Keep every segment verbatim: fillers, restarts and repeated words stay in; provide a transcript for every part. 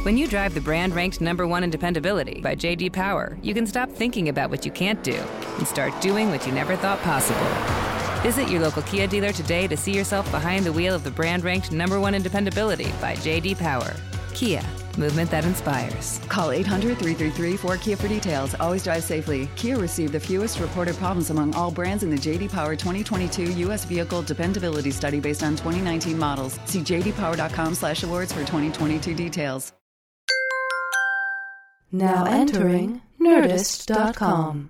When you drive the brand ranked number one in dependability by J D Power, you can stop thinking about what you can't do and start doing what you never thought possible. Visit your local Kia dealer today to see yourself behind the wheel of the brand ranked number one in dependability by J D Power. Kia, movement that inspires. Call eight hundred, three three three, four K I A for details. Always drive safely. Kia received the fewest reported problems among all brands in the J D Power twenty twenty-two U S Vehicle Dependability Study based on twenty nineteen models. See j d power dot com slash awards for twenty twenty-two details. Now entering Nerdist dot com.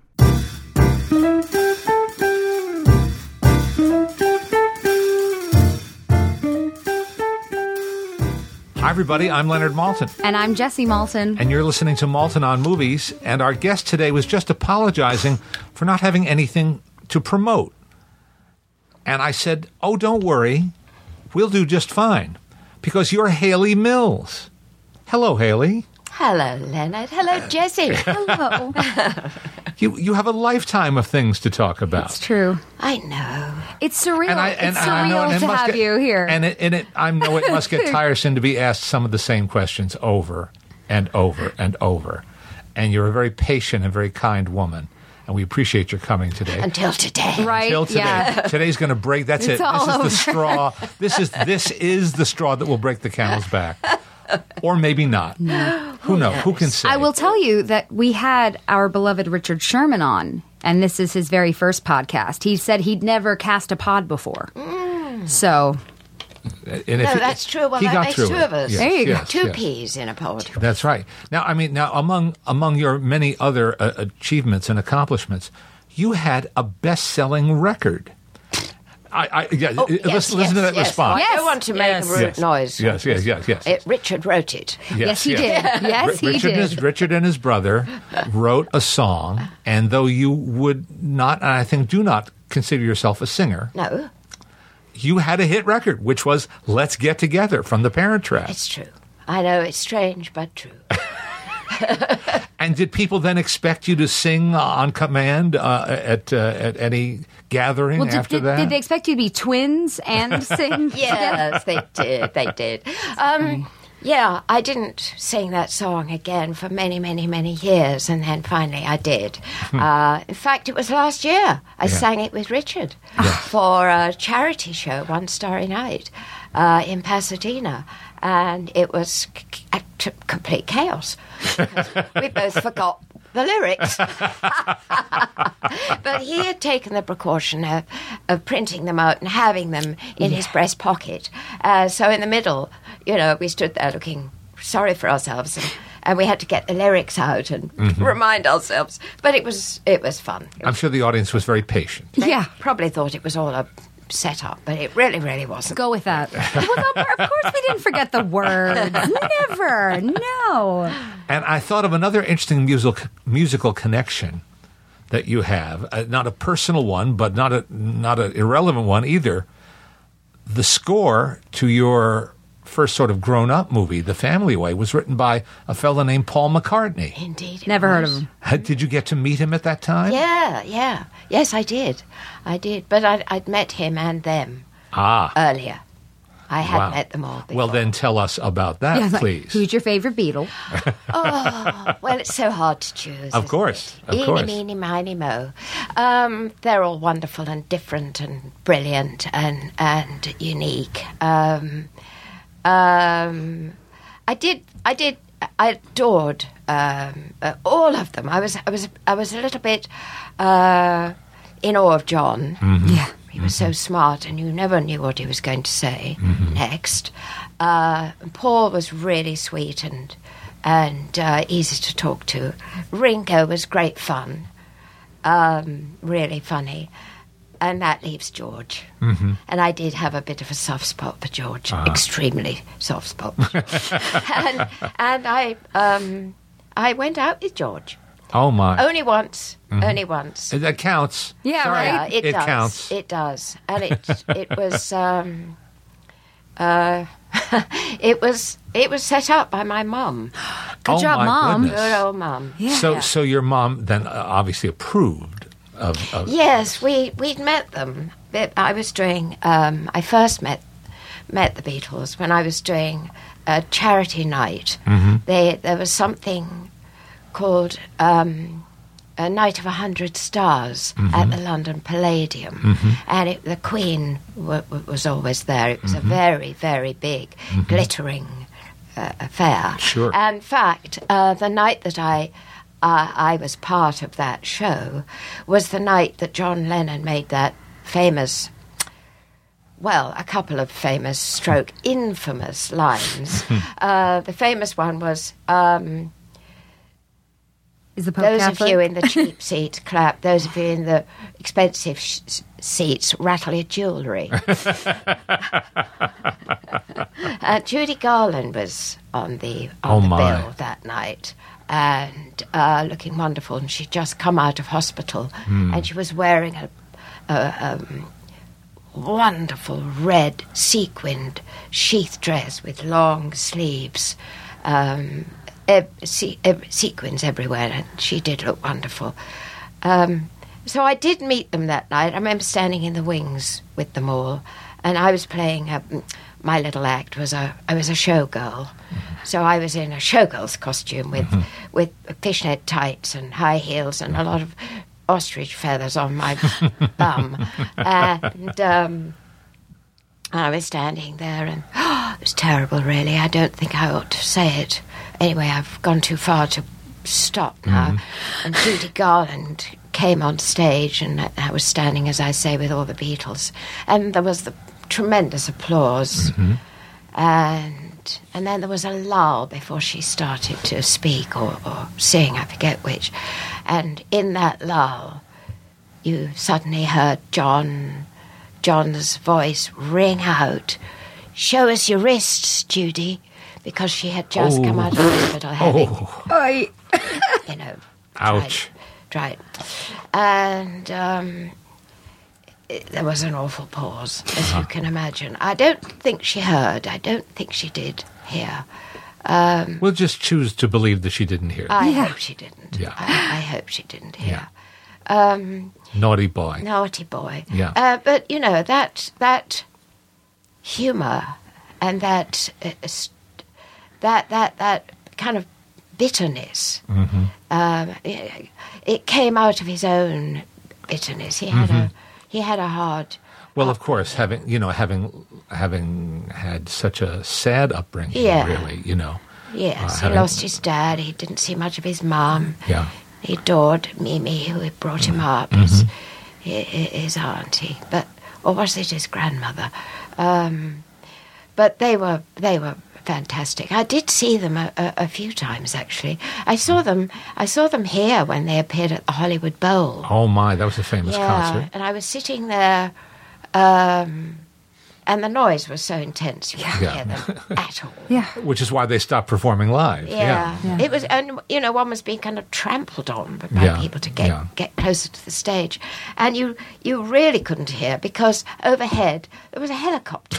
Hi, everybody. I'm Leonard Maltin. And I'm Jesse Maltin. And you're listening to Maltin on Movies. And our guest today was just apologizing for not having anything to promote. And I said, oh, don't worry. We'll do just fine. Because you're Hayley Mills. Hello, Hayley. Hello, Leonard. Hello, Jesse. Hello. You you have a lifetime of things to talk about. It's true. I know. It's surreal. And I, and, it's and I know, surreal and it to must have get, you here. And it, and it, I know it must get tiresome to be asked some of the same questions over and over and over. And you're a very patient and very kind woman. And we appreciate your coming today. Until today. Right, Until today. yeah. Today's going to break. That's It's it. all This is over. the straw. This is this is the straw that will break the camel's back. Or maybe not. No. Who knows? Who can say? I will tell you that we had our beloved Richard Sherman on, and this is his very first podcast. He said he'd never cast a pod before. Mm. So... And if No, he- that's true. Well, he that got makes through two it. of us. Yes, There you go. yes, Two yes. peas in a pod. That's right. Now, I mean, now among among your many other uh, achievements and accomplishments, you had a best-selling record. I, I yeah, Oh, uh, yes, listen, listen yes, to that yes. response. I don't want to make Yes. a rude Yes. noise. Yes, yes, yes, yes. It, Richard wrote it. Yes, he did. Yes, Ri- he Richard, did. And his, Richard and his brother wrote a song, and though you would not, and I think do not consider yourself a singer, No, you had a hit record, which was "Let's Get Together" from The Parent Trap. it's true. I know it's strange, but true. And did people then expect you to sing on command uh, at uh, at any gathering Well, did, after did, that? did they expect you to be twins and sing? Yes, they did. They did. Um, yeah, I didn't sing that song again for many, many, many years, and then finally I did. Uh, in fact, it was last year I sang it with Richard for a charity show, One Starry Night, uh, in Pasadena, and it was c- c- a t- complete chaos. We both forgot the lyrics. But he had taken the precaution of, of printing them out and having them in his breast pocket. Uh, so in the middle, you know, we stood there looking sorry for ourselves, and, and we had to get the lyrics out and remind ourselves. But it was it was fun. It I'm was, sure the audience was very patient. they Yeah. probably thought it was all a set up, but it really, really wasn't. Go with that. Well, no, of course we didn't forget the words. Never. No. And I thought of another interesting musical musical connection that you have, uh, not a personal one, but not a not an irrelevant one either. The score to your first sort of grown-up movie, The Family Way, was written by a fellow named Paul McCartney. Indeed. it Never heard of was. him. Uh, Did you get to meet him at that time? Yeah, yeah. Yes, I did. I did. But I'd, I'd met him and them Ah, earlier. I had wow. met them all before. Well, then tell us about that, Yeah, like, please. who's your favorite Beatle? Well, it's so hard to choose. Of isn't course, it? of Eeny, course. meeny, miny, mo. Um, they're all wonderful and different and brilliant and and unique. Um, um, I did. I did. I adored um, uh, all of them. I was. I was. I was a little bit uh, in awe of John. Yeah. He was so smart, and you never knew what he was going to say next. Uh, Paul was really sweet and and uh, easy to talk to. Ringo was great fun, um, really funny. And that leaves George. Mm-hmm. And I did have a bit of a soft spot for George, Uh-huh. extremely soft spot. and and I um, I went out with George. Oh, my. Only once. Only once. That counts. Yeah, Sorry. right? Yeah, it, It does. counts. It does, and it it was um, uh, it was it was set up by my mum. Good Oh, job, my Mom. goodness. Good old mum. So, Yeah. so your mom then uh, obviously approved of. of Yes, we we'd met them. But I was doing. Um, I first met met the Beatles when I was doing a charity night. Mm-hmm. They, there was something called um, a Night of a Hundred Stars Mm-hmm. at the London Palladium. Mm-hmm. And it, the Queen w- w- was always there. It was Mm-hmm. a very, very big, glittering uh, affair. Sure. And in fact, uh, the night that I, uh, I was part of that show was the night that John Lennon made that famous, well, a couple of famous stroke infamous lines. uh, the famous one was, um, Is the Pope those Catholic? of you in the cheap seats clap, those of you in the expensive sh- seats rattle your jewellery. uh, Judy Garland was on the, on Oh, the my. bill that night. And uh, looking wonderful, and she'd just come out of hospital, and she was wearing a, a um, wonderful red sequined sheath dress with long sleeves, um, ev- se- ev- sequins everywhere, and she did look wonderful. Um, so I did meet them that night. I remember standing in the wings with them all, and I was playing. A, my little act was a I was a showgirl, so I was in a showgirl's costume with with fishnet tights and high heels and a lot of ostrich feathers on my bum, and um, I was standing there, and oh, it was terrible. Really, I don't think I ought to say it. Anyway, I've gone too far to stop now. And Judy Garland came on stage, and I- I was standing, as I say, with all the Beatles, and there was the tremendous applause, and and then there was a lull before she started to speak or, or sing, I forget which, and in that lull, you suddenly heard John, John's voice ring out, "Show us your wrists, Judy," because she had just come out of hospital having, Oi. you know, Ouch. tried. And um, it, there was an awful pause, as you can imagine. I don't think she heard. I don't think she did hear. We'll just choose to believe that she didn't hear. I Yeah. hope she didn't. Yeah. I, I hope she didn't hear. Um, Naughty boy. Naughty boy. Yeah. Uh, but, you know, that that humour and that, uh, st- that, that, that kind of bitterness, Mm-hmm. um, it, it came out of his own bitterness. He had a he had a hard... Well, of course, having you know, having having had such a sad upbringing, Yeah. really, you know. Yes, Uh, he having- lost his dad. He didn't see much of his mum. Yeah. He adored Mimi, who had brought him up, his, hi- hi- his auntie, but or was it his grandmother? Um, but they were they were fantastic. I did see them a, a, a few times actually. I saw them. I saw them here when they appeared at the Hollywood Bowl. Oh my, that was a famous yeah, concert. and I was sitting there. Um, and the noise was so intense you couldn't Yeah. hear them at all. Yeah. Which is why they stopped performing live. Yeah. Yeah. It was, and you know, one was being kind of trampled on by Yeah, people to get yeah. get closer to the stage, and you you really couldn't hear because overhead there was a helicopter,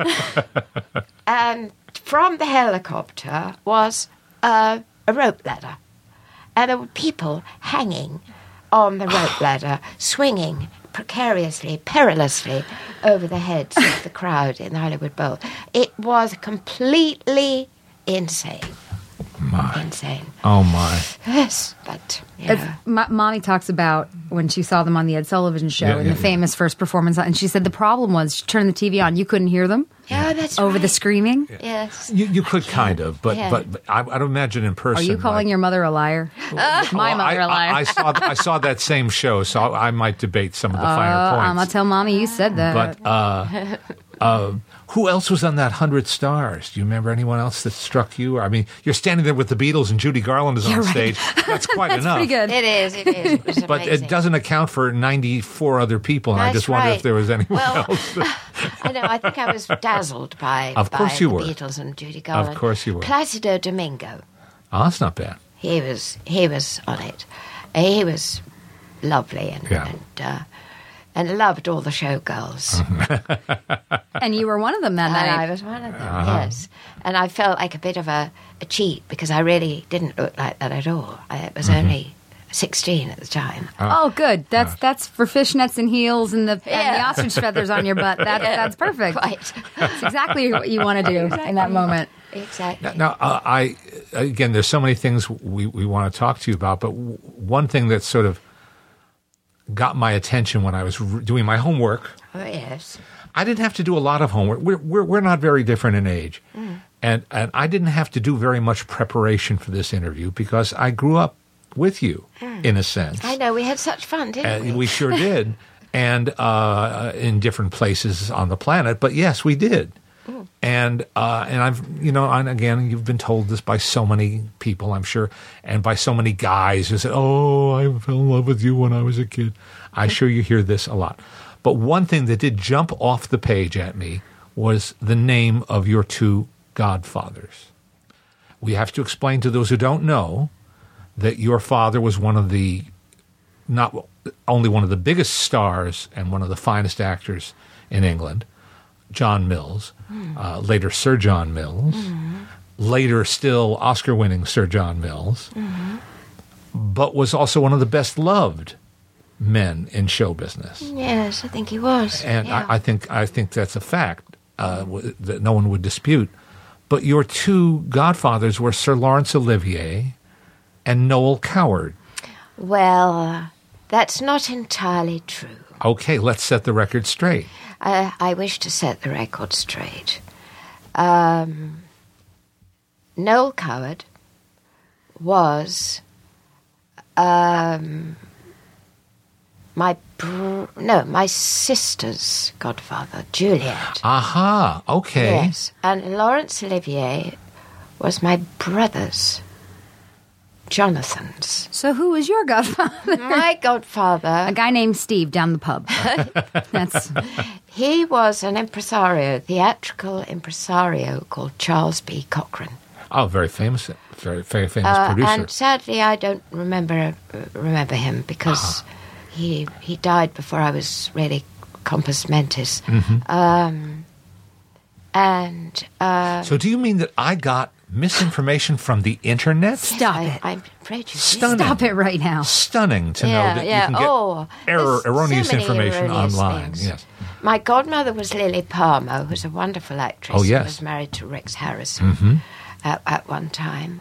and from the helicopter was uh, a rope ladder, and there were people hanging on the rope ladder, swinging precariously, perilously over the heads of the crowd in the Hollywood Bowl. It was completely insane. My. Insane. Oh my. Yes, but, you It's, know. my, Mommy talks about when she saw them on the Ed Sullivan Show Yeah, in yeah, the yeah. famous first performance, and she said the problem was she turned the T V on, you couldn't hear them Yeah, that's over the right. screaming. Yes. You, you could kind of, but Yeah. but, but I, I'd imagine in person. Are you calling like- your mother a liar? My Well, mother I, a liar. I, I saw I saw that same show, so I might debate some of the finer Uh, points. I'm gonna tell Mommy you said that. But uh, uh, who else was on that Hundred Stars? Do you remember anyone else that struck you? I mean, you're standing there with the Beatles and Judy Garland is on right. stage. That's quite That's enough. pretty good. It is, it is. It was But amazing. it doesn't account for ninety-four other people, and I That's just wonder right. if there was anyone Well, else. I know, I think I was dazzled by, Of course by you the were. Beatles and Judy Garland. course you were. Placido Domingo. Oh, that's not bad. He was he was on it. He was lovely and Yeah. and, uh, and loved all the showgirls. And you were one of them that And I night. was one of them, Uh-huh. yes. And I felt like a bit of a, a cheat because I really didn't look like that at all. I, it was Mm-hmm. only sixteen at the time. Oh, good. That's that's for fishnets and heels and the, and the Yeah. ostrich feathers on your butt. That's that's perfect. Right. That's exactly what you want to do in that moment. Exactly. Now, now uh, I again, there's so many things we, we want to talk to you about, but w- one thing that sort of got my attention when I was re- doing my homework, Oh, yes. I didn't have to do a lot of homework. We're we're, we're not very different in age, Mm. and and I didn't have to do very much preparation for this interview because I grew up with you, in a sense. Mm. I know, we had such fun, didn't Uh, we? we sure did, and uh, in different places on the planet. But yes, we did. And uh, and I've you know and again you've been told this by so many people, I'm sure, and by so many guys who said, "Oh, I fell in love with you when I was a kid." I'm sure you hear this a lot. But one thing that did jump off the page at me was the name of your two godfathers. We have to explain to those who don't know that your father was one of the not only one of the biggest stars and one of the finest actors in England, John Mills, uh, later Sir John Mills, later still Oscar-winning Sir John Mills, but was also one of the best loved men in show business. Yes, I think he was. And yeah. I, I think I think that's a fact uh, w- that no one would dispute. But your two godfathers were Sir Laurence Olivier and Noel Coward. Well, uh, that's not entirely true. Okay, let's set the record straight. I, I wish to set the record straight. Um, Noel Coward was um, my br- no, my sister's godfather, Juliet. Aha, okay. Yes, and Laurence Olivier was my brother's, Jonathan's. So who was your godfather? My godfather. A guy named Steve down the pub. That's He was an impresario, theatrical impresario called Charles B. Cochrane. Oh, very famous, very very famous Uh, producer. and sadly, I don't remember uh, remember him because Uh-huh. he he died before I was really compos mentis. Mm-hmm. Um, and uh, So do you mean that I got misinformation from the internet? Stop I, it. I'm afraid you did. Stunning. Stop it right now. Stunning to Yeah, know that yeah. you can get Oh, error, there's so erroneous many information erroneous online. things. Yes. My godmother was Lily Palmer, who was a wonderful actress. Oh, yes. Who was married to Rex Harrison at, at one time.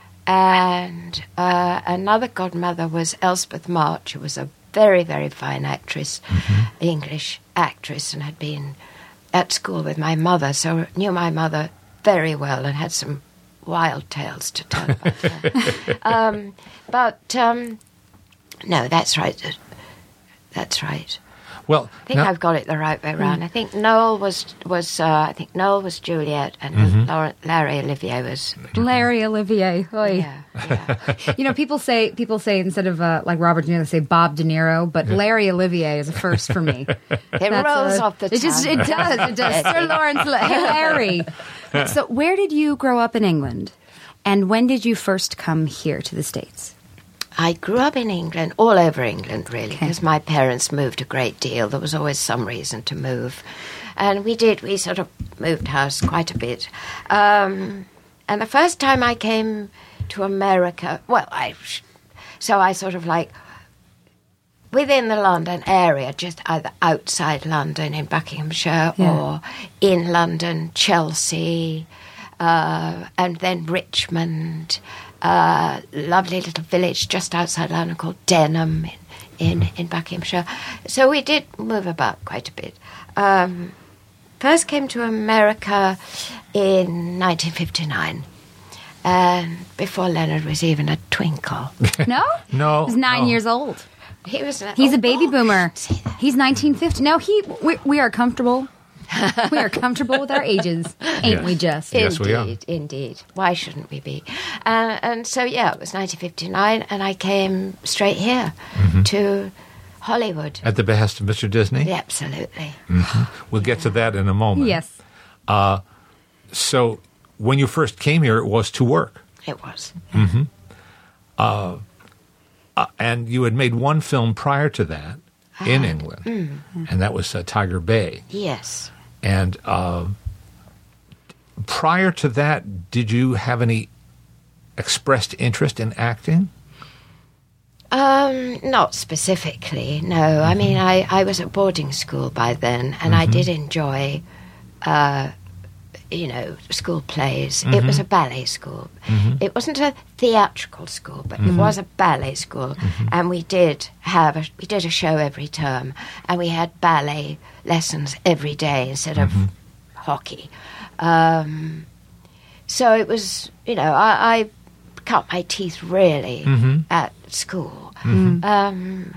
And uh, another godmother was Elspeth March, who was a very, very fine actress, English actress, and had been at school with my mother, so knew my mother very well and had some wild tales to tell about her. um, but, um, no, that's right. That's right. Well, I think now- I've got it the right way around. I think Noel was was uh, I think Noel was Juliet, and Mm-hmm. Laura, Larry Olivier was Larry Olivier. Oy. yeah, yeah. You know, people say people say instead of uh, like Robert De Niro, they say Bob De Niro, but Larry Olivier is a first for me. It That's rolls a- off the It just tongue. it does. It does. Sir Lawrence La- hey, Larry. So, where did you grow up in England, and when did you first come here to the States? I grew up in England, all over England, really, because my parents moved a great deal. There was always some reason to move. And we did, we sort of moved house quite a bit. Um, and the first time I came to America, well, I, so I sort of like, within the London area, just either outside London in Buckinghamshire Yeah. or in London, Chelsea, uh, and then Richmond, uh, lovely little village just outside London called Denham in, in, in Buckinghamshire. So we did move about quite a bit. Um, first came to America in nineteen fifty-nine, and before Leonard was even a twinkle. No, No, he was nine no. years old. He was. An, He's oh, a baby oh, boomer. don't say that. He's nineteen fifty. No, he. We, we are comfortable. We are comfortable with our ages, ain't Yes. we? Just Yes, we are. Indeed, indeed. Why shouldn't we be? Uh, and so, yeah, it was nineteen fifty-nine, and I came straight here Mm-hmm. to Hollywood. At the behest of Mister Disney? Yeah, absolutely. We'll get to that in a moment. yes. So when you first came here, it was to work. It was. Uh, and you had made one film prior to that in England, and that was uh, Tiger Bay. Yes. And uh, prior to that, did you have any expressed interest in acting? Um, not specifically, no. I mean, I, I was at boarding school by then, and I did enjoy, uh, you know, school plays. It was a ballet school. It wasn't a theatrical school, but it was a ballet school, and we did have a, we did a show every term, and we had ballet lessons every day instead of hockey. Um, so it was, you know, I, I cut my teeth really at school, um,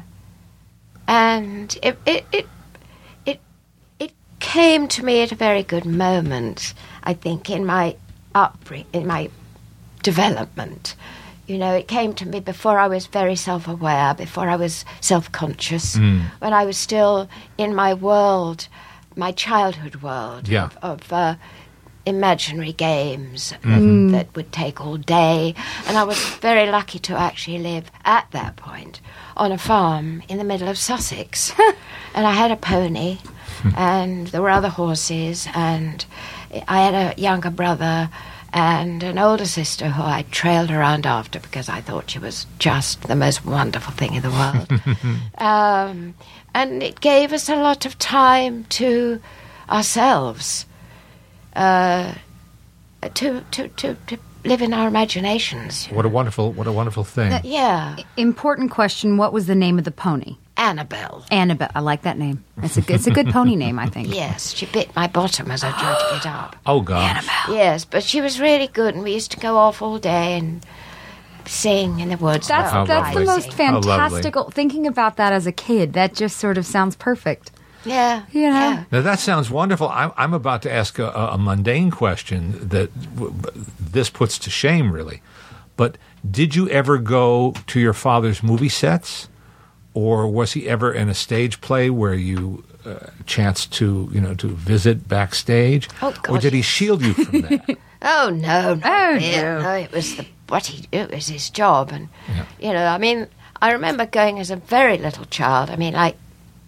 and it, it it it it came to me at a very good moment, I think, in my upbringing, in my development. You know, it came to me before I was very self-aware, before I was self-conscious, when I was still in my world, my childhood world Yeah. of. of uh, imaginary games that, that would take all day, and I was very lucky to actually live at that point on a farm in the middle of Sussex. And I had a pony, and there were other horses, and I had a younger brother and an older sister who I trailed around after because I thought she was just the most wonderful thing in the world. um, and it gave us a lot of time to ourselves. Uh, to, to, to, to live in our imaginations. What a wonderful, what a wonderful thing. Yeah. Important question, what was the name of the pony? Annabelle. Annabelle. I like that name. It's a, good- it's a good pony name, I think. Yes, she bit my bottom as I tried to get up. Oh, God. Yes, but she was really good, and we used to go off all day and sing in the woods. That's, How that's the lovely. most How lovely. fantastical. Thinking about that as a kid, that just sort of sounds perfect. Yeah. You know? Yeah. Now, that sounds wonderful. I'm, I'm about to ask a, a mundane question that w- this puts to shame, really. But did you ever go to your father's movie sets? Or was he ever in a stage play where you uh, chanced to, you know, to visit backstage? Oh, Or God, did he yes. shield you from that? Oh no, no, Oh, it, no. no! It was the what he it was his job, and Yeah. you know, I mean, I remember going as a very little child. I mean, like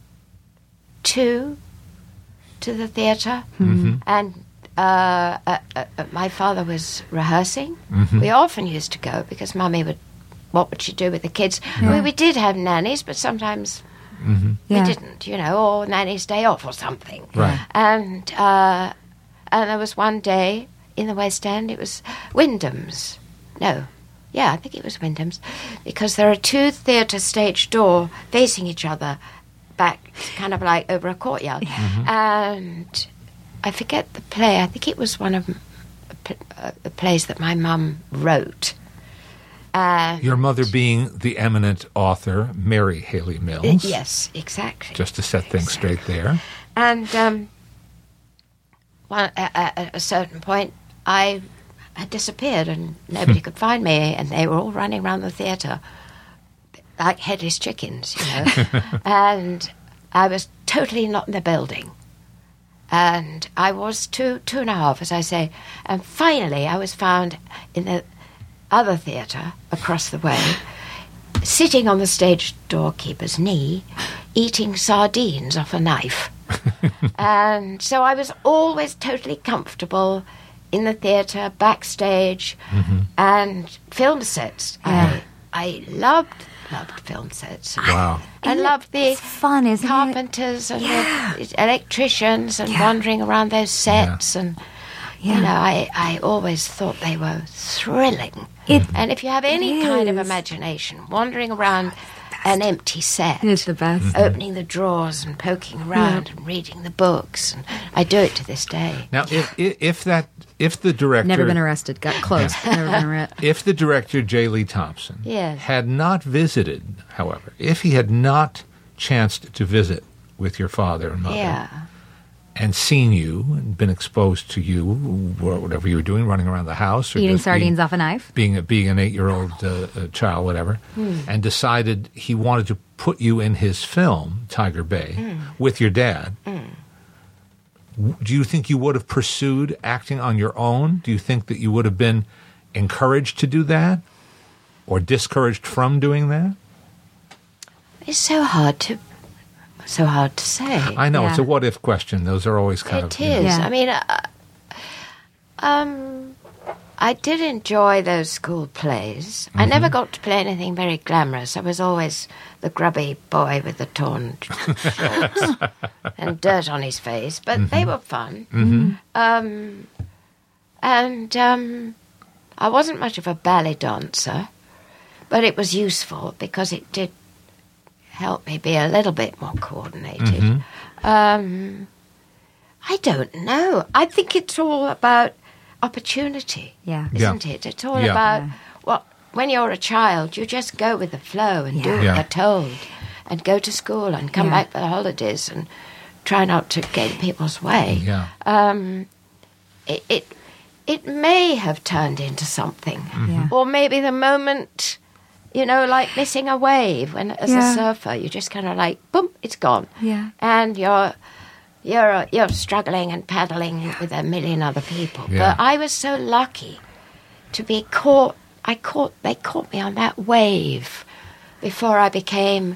two to the theatre, and uh, uh, uh, uh, my father was rehearsing. We often used to go because Mummy would. What would she do with the kids? I mean, we did have nannies, but sometimes Yeah. we didn't, you know, or nanny's day off or something. Right. And uh, and there was one day in the West End, it was Wyndham's. No, yeah, I think it was Wyndham's, because there are two theatre stage door facing each other, back kind of like over a courtyard. And I forget the play. I think it was one of the pl- uh, the plays that my mum wrote. Uh, Your mother being the eminent author, Mary Haley Mills. yes, exactly. Just to set things straight there. And um, one, at, at a certain point, I had disappeared and nobody could find me, and they were all running around the theatre like headless chickens, you know. And I was totally not in the building. And I was two, two and a half, as I say. And finally, I was found in the other theatre across the way, sitting on the stage doorkeeper's knee, eating sardines off a knife. And so I was always totally comfortable in the theatre, backstage, and film sets. I, I loved, loved film sets. Wow. I loved the It's fun, isn't it? carpenters and Yeah. the electricians and Yeah. wandering around those sets. And, Yeah. you know, I, I always thought they were thrilling. It- and if you have any it kind of is. imagination, wandering around an empty set, It's the best. opening the drawers and poking around and reading the books, and I do it to this day. Now, if, if, if that, if the director, Never been arrested. Got close. Never been arrested. if the director J. Lee Thompson Yes. had not visited, however, if he had not chanced to visit with your father and mother, Yeah. and seen you and been exposed to you, or whatever you were doing, running around the house, or Eating just sardines being, off a knife. being a, being an eight-year-old uh, uh, child, whatever, and decided he wanted to put you in his film Tiger Bay with your dad. W- Do you think you would have pursued acting on your own? Do you think that you would have been encouraged to do that, or discouraged from doing that? It's so hard to, so hard to say. I know it's Yeah. a what-if question. Those are always kind It of you know, is. Yeah. I mean, uh, um, I did enjoy those school plays. I never got to play anything very glamorous. I was always the grubby boy with the torn shorts and dirt on his face, but they were fun. Um, and um, I wasn't much of a ballet dancer, but it was useful because it did help me be a little bit more coordinated. Um, I don't know. I think it's all about opportunity, Yeah. isn't it? It's all Yeah. about, Yeah. well, when you're a child, you just go with the flow and do Yeah. what Yeah. you're told and go to school and come Yeah. back for the holidays and try not to get in people's way. Yeah. Um, it, it, it may have turned into something. Yeah. Or maybe the moment, you know, like missing a wave when as Yeah. a surfer, you just kind of like, boom, it's gone. Yeah. And you're you're you're struggling and paddling with a million other people. Yeah. But I was so lucky to be caught. I caught. They caught me on that wave before I became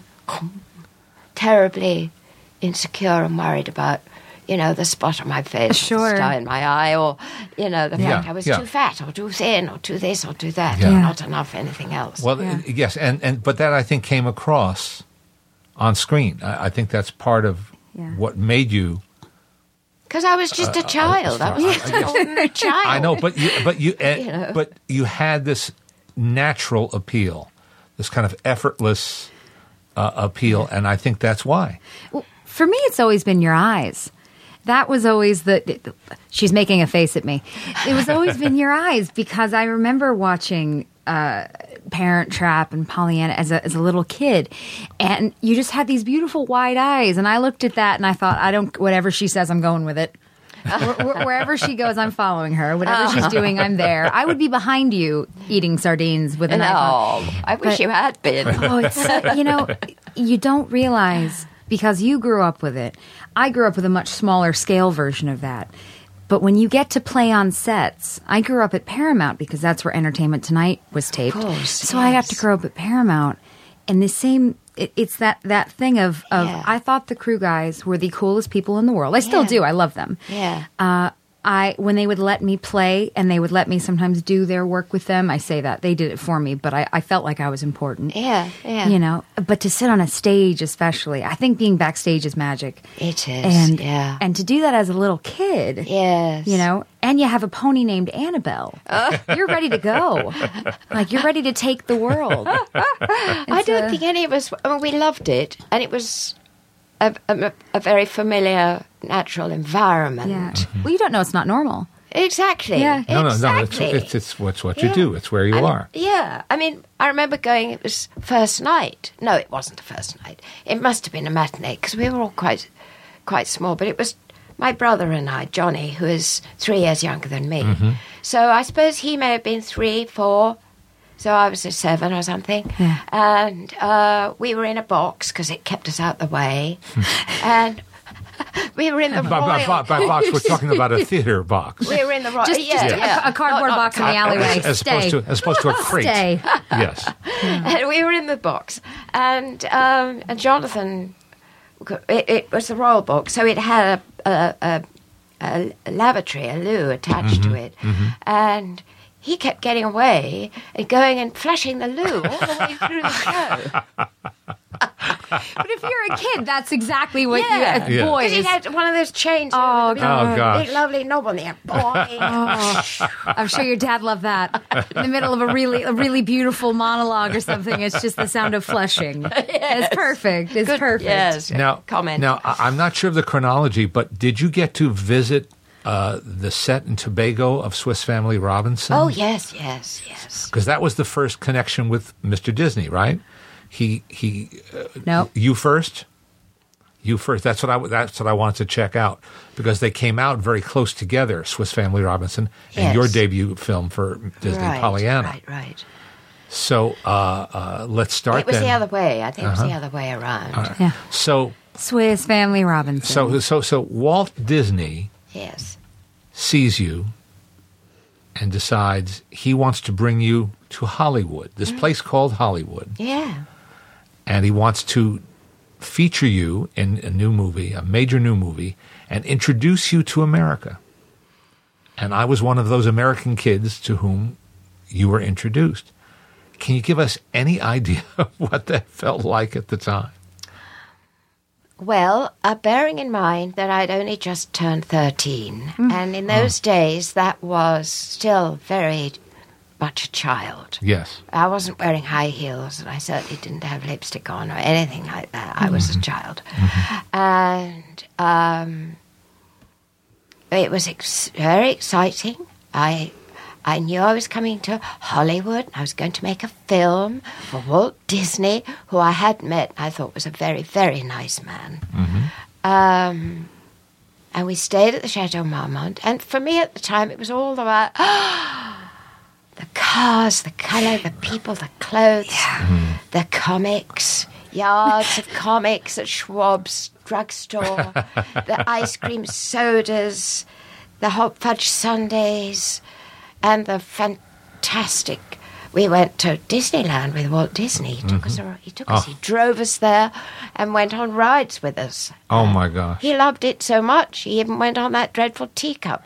terribly insecure and worried about, you know, the spot on my face, Sure. the star in my eye, or you know, the Yeah, fact I was yeah. too fat or too thin or too this or too that, Yeah. or Yeah. not enough anything else. Well, Yeah. uh, yes, and, and but that I think came across on screen. I, I think that's part of Yeah. what made you. Because I was just a child. I was I- just I an guess- ordinary child. I know, but you, but you, uh, You know. but you had this natural appeal, this kind of effortless uh, appeal, and I think that's why. Well, for me, it's always been your eyes. That was always the. She's making a face at me. It was always been your eyes because I remember watching uh, Parent Trap and Pollyanna as a as a little kid, and you just had these beautiful wide eyes. And I looked at that and I thought, I don't. Whatever she says, I'm going with it. Where- where- Wherever she goes, I'm following her. Whatever she's doing, I'm there. I would be behind you eating sardines with a knife on. No, I wish But- you had been. Oh, it's so, you know, you don't realize because you grew up with it. I grew up with a much smaller scale version of that. But when you get to play on sets, I grew up at Paramount because that's where Entertainment Tonight was taped. Of course, so I got to yes. grow up at Paramount. And the same, it, it's that, that thing of, of Yeah. I thought the crew guys were the coolest people in the world. I still Yeah. do. I love them. Yeah. Uh, I when they would let me play and they would let me sometimes do their work with them. I say that they did it for me, but I, I felt like I was important. Yeah, yeah. You know, but to sit on a stage, especially, I think being backstage is magic. It is, and yeah. and to do that as a little kid, Yes. you know, and you have a pony named Annabelle. You're ready to go, like you're ready to take the world. I It's don't a- think any of us. I mean, we loved it, and it was a, a, a very familiar, natural environment. Yeah. Well, you don't know it's not normal. Exactly. Yeah. No, no, no. It's Exactly. it's, it's what's what you Yeah. do. It's where you And- are. Yeah. I mean, I remember going, it was first night. No, it wasn't the first night. It must have been a matinee because we were all quite, quite small. But it was my brother and I, Johnny, who is three years younger than me. Mm-hmm. So I suppose he may have been three, four. So I was a seven or something. Yeah. And uh, we were in a box because it kept us out the way. and we were in the By, by, royal... by, by box, we're talking about a theater box. we were in the royal... Just, yeah, just a- yeah. a, cardboard Not- not box in the alleyway. As Stay. opposed to as opposed to a crate. Stay. Yes. And we were in the box, and um, and Jonathan, it, it was the royal box, so it had a a, a, a lavatory, a loo attached to it, and he kept getting away and going and flushing the loo all the way through the show. But if you're a kid, that's exactly what Yeah. you, Yeah. boys. Because he had one of those chains. Oh, with a big, God. Oh, gosh. big lovely knob on there. Boing. I'm sure your dad loved that. In the middle of a really, a really beautiful monologue or something, it's just the sound of flushing. It's perfect. It's Good- perfect. Yes. Now, comment. Now, I- I'm not sure of the chronology, but did you get to visit uh, the set in Tobago of Swiss Family Robinson? Oh yes, yes, yes. Because that was the first connection with Mister Disney, right? He he. Uh, Nope. You first. You first. That's what I. That's what I wanted to check out because they came out very close together. Swiss Family Robinson and Yes. your debut film for Disney, Right, Pollyanna. Right, right. So uh, uh, let's start. It was then. the other way. I think it was the other way around. Yeah. So Swiss Family Robinson. so so so Walt Disney Yes. sees you and decides he wants to bring you to Hollywood, this place called Hollywood, Yeah. and he wants to feature you in a new movie, a major new movie, and introduce you to America. and I was one of those American kids to whom you were introduced. Can you give us any idea of what that felt like at the time? Well, uh, bearing in mind that I'd only just turned thirteen, and in those days that was still very much a child. Yes. I wasn't wearing high heels, and I certainly didn't have lipstick on or anything like that. I was a child. And um, it was ex- very exciting. I I knew I was coming to Hollywood. I was going to make a film for Walt Disney, who I had met, I thought was a very, very nice man. Um, and we stayed at the Chateau Marmont. And for me at the time, it was all about the cars, the colour, the people, the clothes, the comics, yards of comics at Schwab's drugstore, the ice cream sodas, the hot fudge sundaes, and the fantastic. We went to Disneyland with Walt Disney. He took us. He took us. Oh. He drove us there, and went on rides with us. Oh my gosh. He loved it so much. He even went on that dreadful teacup.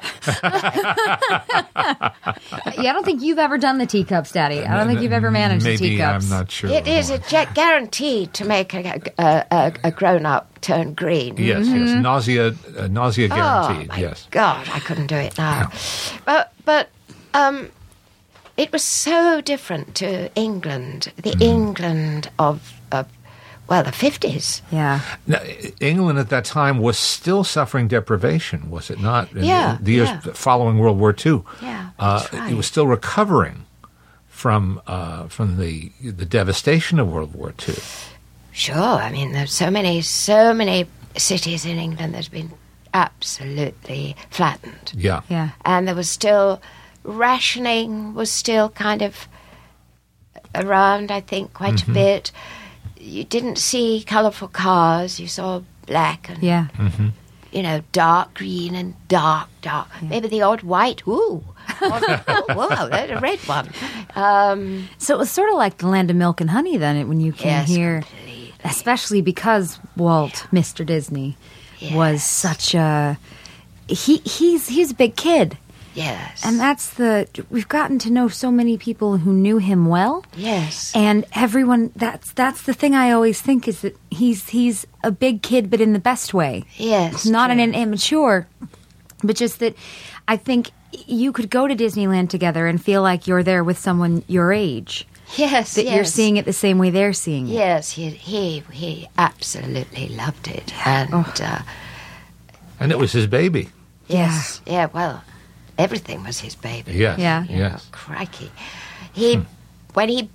Yeah, I don't think you've ever done the teacups, Daddy. I don't think you've ever managed Maybe, the teacups. I'm not sure. It is a jet guaranteed to make a, a, a, a grown-up turn green. Yes, yes. Nausea, uh, nausea guaranteed. Oh, my Yes. God, I couldn't do it now. But, but um, it was so different to England, the Mm. England of, of, well, the fifties. Yeah. Now, England at that time was still suffering deprivation, was it not? In Yeah, The years yeah. following World War Two. Yeah, Uh, that's right. It was still recovering from uh, from the the devastation of World War Two. Sure, I mean, there's so many, so many cities in England that's been absolutely flattened. Yeah. Yeah. And there was still, rationing was still kind of around, I think, quite Mm-hmm. a bit. You didn't see colourful cars, you saw black and, Yeah. you know, dark green and dark, dark. Maybe the odd white, ooh. oh, whoa, there's a red one. Um, So it was sort of like the land of milk and honey then when you came Yes, here. completely. Especially because Walt, Mister Disney, was Yes. such a he he's he's a big kid. yes. And that's the we've gotten to know so many people who knew him well. Yes. And everyone that's that's the thing I always think is that he's he's a big kid but in the best way. Yes, Not in true. an immature, but just that I think you could go to Disneyland together and feel like you're there with someone your age. Yes, That yes. you're seeing it the same way they're seeing it. Yes, he he he absolutely loved it, and uh, And it was his baby. yes, yeah. Well, everything was his baby. Yes. Yeah. You know, Yes. crikey. He when he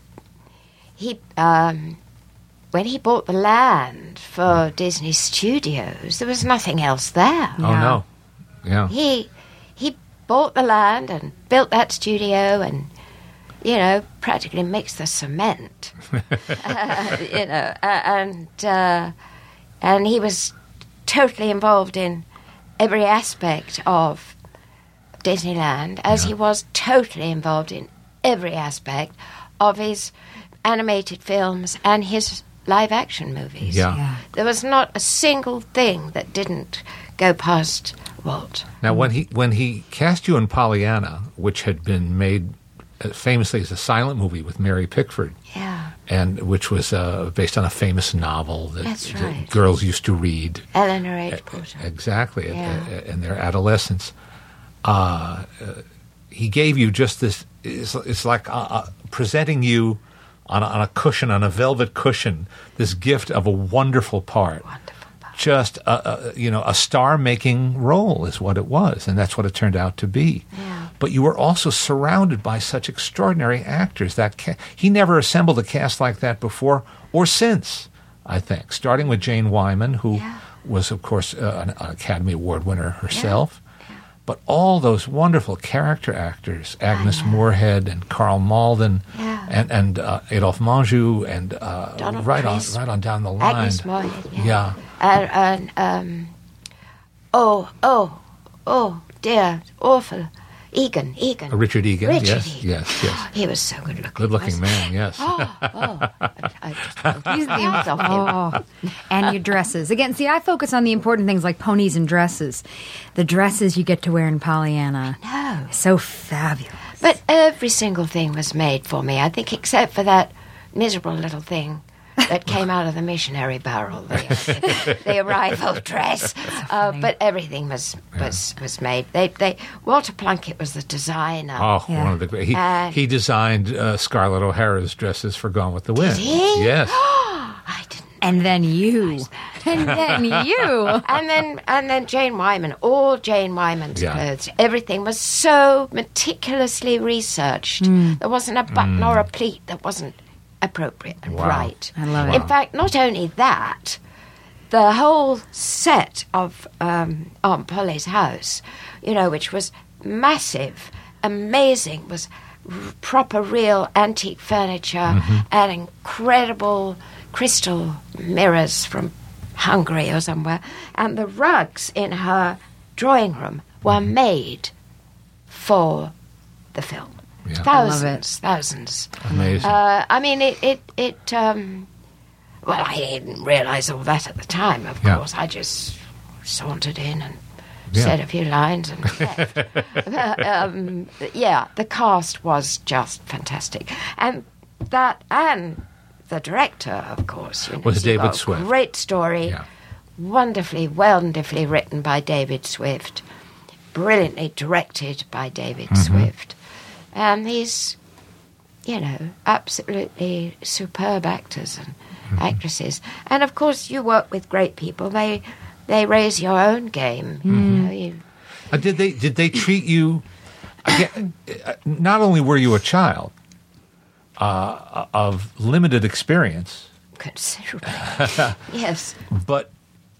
he um when he bought the land for Disney Studios, there was nothing else there. Oh no. Yeah. He he bought the land and built that studio and. You know, practically mixed the cement. uh, you know, uh, and uh, and he was totally involved in every aspect of Disneyland, as he was totally involved in every aspect of his animated films and his live-action movies. Yeah. Yeah. There was not a single thing that didn't go past Walt. Now, when he when he cast you in Pollyanna, which had been made uh, famously as a silent movie with Mary Pickford, Yeah, and which was uh, based on a famous novel that, That's that right. girls used to read. Eleanor H. Porter. Exactly, at- Yeah. at- in their adolescence. Uh, uh, he gave you just this, it's, it's like uh, uh, presenting you on a, on a cushion, on a velvet cushion, this gift of a wonderful part. Wonderful part. Just, a, a, you know, a star-making role is what it was, and that's what it turned out to be. Yeah. But you were also surrounded by such extraordinary actors. That ca- he never assembled a cast like that before or since, I think, starting with Jane Wyman, who Yeah. was, of course, uh, an, an Academy Award winner herself. But all those wonderful character actors, Agnes Moorehead and Carl Malden, Yeah. and and uh, Adolphe Menjou, and uh, Donald right Priest, on right on down the line. Agnes Moorehead, yeah. Yeah. And, and um, oh, oh, oh, dear, awful. Egan, Egan. Uh, Richard Egan, Richard yes, Egan. yes, yes. He was so good looking. Good-looking man, yes. Oh, oh. I, I just he's the of him. Oh, and your dresses. Again, see, I focus on the important things like ponies and dresses. The dresses you get to wear in Pollyanna. No. So fabulous. But every single thing was made for me, I think, except for that miserable little thing that came out of the missionary barrel, the, the arrival dress. Uh, but everything was was, was made. They they Walter Plunkett was the designer. Oh, Yeah. one of the great. He, Uh, he designed uh, Scarlett O'Hara's dresses for Gone with the Wind. he? Yes. I didn't. And then you. And then you. And then and then Jane Wyman, all Jane Wyman's Yeah. clothes, everything was so meticulously researched. There wasn't a button or a pleat that wasn't appropriate and Wow. right. I love it. In fact, not only that, the whole set of um, Aunt Polly's house, you know, which was massive, amazing, was r- proper, real antique furniture and incredible crystal mirrors from Hungary or somewhere. And the rugs in her drawing room were made for the film. Yeah. Thousands, I love it. thousands. Amazing. Uh, I mean, it, it, it um, well, I didn't realise all that at the time, of Yeah. course. I just sauntered in and Yeah. said a few lines and left. But, um, yeah, the cast was just fantastic. And that, and the director, of course. You know, Was you've David got a Swift. Great story. Yeah. Wonderfully, wonderfully written by David Swift. Brilliantly directed by David Mm-hmm. Swift. And these, you know, absolutely superb actors and Mm-hmm. actresses. And of course, you work with great people. They they raise your own game. You know, you, Uh, did they did they treat you? Again, uh, not only were you a child uh, of limited experience, considerably. Yes. but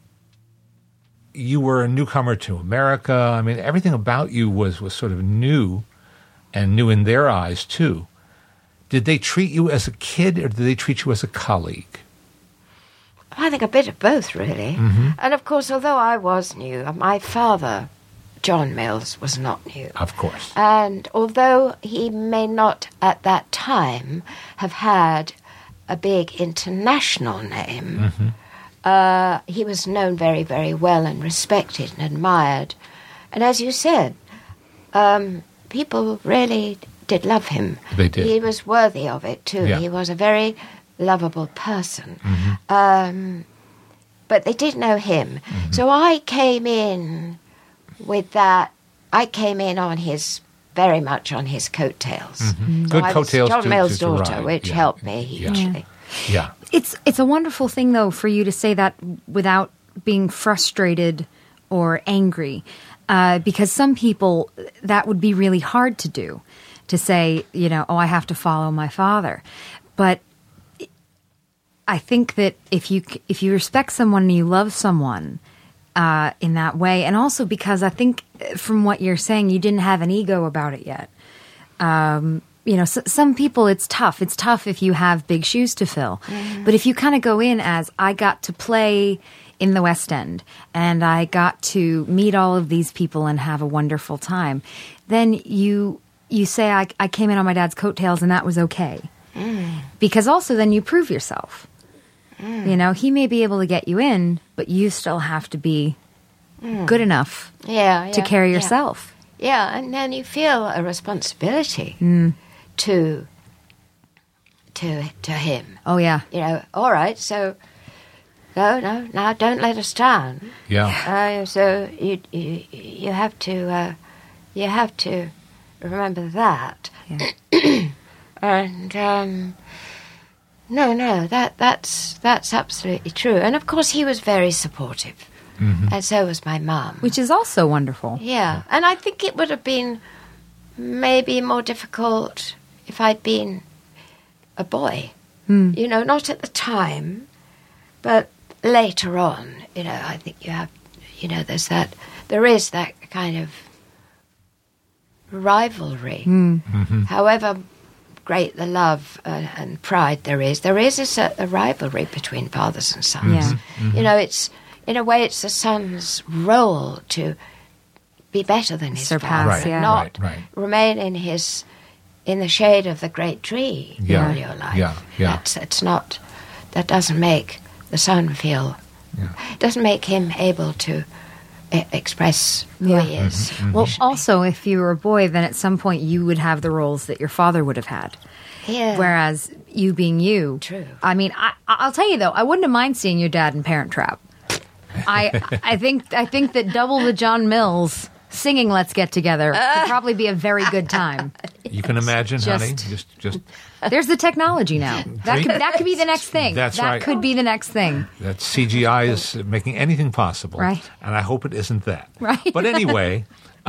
you were a newcomer to America. I mean, everything about you was was sort of new, and new in their eyes too. Did they treat you as a kid, or did they treat you as a colleague? I think a bit of both, really. Mm-hmm. And of course, although I was new, my father, John Mills, was not new. Of course. And although he may not at that time have had a big international name, uh, he was known very, very well and respected and admired. And as you said, um, people really did love him. They did. He was worthy of it, too. Yeah. He was a very lovable person. Um, but they did know him. So I came in with that. I came in on his, very much on his coattails. So Good I was coattails John to- Mills' to- to daughter, ride. which Yeah. helped me Yeah. hugely. Yeah. It's it's a wonderful thing though for you to say that without being frustrated or angry, uh, because some people that would be really hard to do, to say, you know, oh, I have to follow my father. But I think that if you if you respect someone and you love someone uh, in that way, and also because I think from what you're saying, you didn't have an ego about it yet. Um, you know, s- some people it's tough. It's tough if you have big shoes to fill. But if you kind of go in as I got to play in the West End and I got to meet all of these people and have a wonderful time, then you you say I, I came in on my dad's coattails and that was okay. Because also then you prove yourself. You know, he may be able to get you in, but you still have to be good enough Yeah, to yeah, carry yeah. yourself. Yeah, and then you feel a responsibility to to to him. Oh yeah. You know, all right, so no, no, now don't let us down. Yeah. Uh, so you you you have to uh, you have to remember that. Yeah. And um, no, no, that that's that's absolutely true. And of course, he was very supportive, and so was my mum. Which is also wonderful. Yeah, and I think it would have been maybe more difficult if I'd been a boy. You know, not at the time, but later on. You know, I think you have, you know, there's that, there is that kind of rivalry. However great the love uh, and pride there is, there is a, cer- a rivalry between fathers and sons. Yeah. You know, it's, in a way, it's the son's role to be better than his Surpass, father, Right, yeah. not right, right. remain in his in the shade of the great tree Yeah, all your life. yeah, yeah. That's, that's not. That doesn't make the son feel. Yeah. Doesn't make him able to e- express who Yeah. he is. Well, also, if you were a boy, then at some point you would have the roles that your father would have had. Yeah. Whereas you being you, True. I mean, I, I'll tell you though, I wouldn't have mind seeing your dad in Parent Trap. I, I think, I think that double the John Mills singing "Let's Get Together" could probably be a very good time. You can imagine, Just- honey. Just, just There's the technology now. That could, that could be the next thing. That's that right. could be the next thing. that C G I is making anything possible, Right. And I hope it isn't that. Right. But anyway,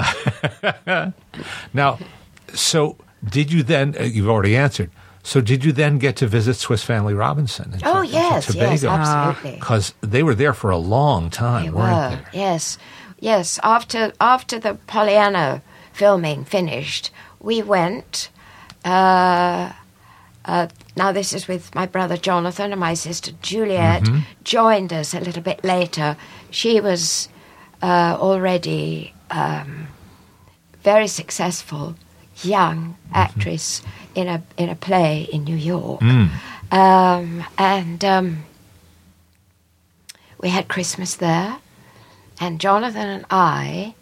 now, so did you then? Uh, you've already answered. So did you then get to visit Swiss Family Robinson? in- Oh in yes, yes, Tobago? absolutely. Because they were there for a long time, They weren't were, they? yes, yes. After after the Pollyanna filming finished, we went. Uh, uh, now this is with my brother Jonathan and my sister Juliet. Mm-hmm. Joined us a little bit later. She was uh, already um, very successful young actress in a in a play in New York, um, and. Um, We had Christmas there, and Jonathan and I,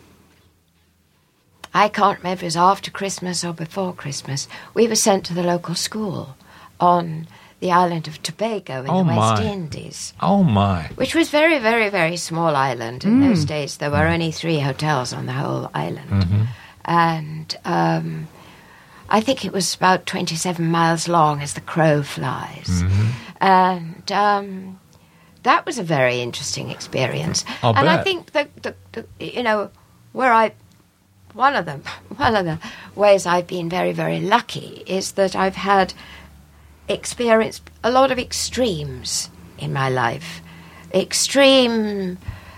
I can't remember if it was after Christmas or before Christmas, we were sent to the local school on the island of Tobago in Oh, the West my. Indies, Oh my! which was very, very, very small island. In those days, there were only three hotels on the whole island. And um, I think it was about twenty-seven miles long as the crow flies. And... Um, That was a very interesting experience, I'll and I bet. think that the, the, you know where I one of them one of the ways I've been very very lucky is that I've had experienced a lot of extremes in my life. Extreme.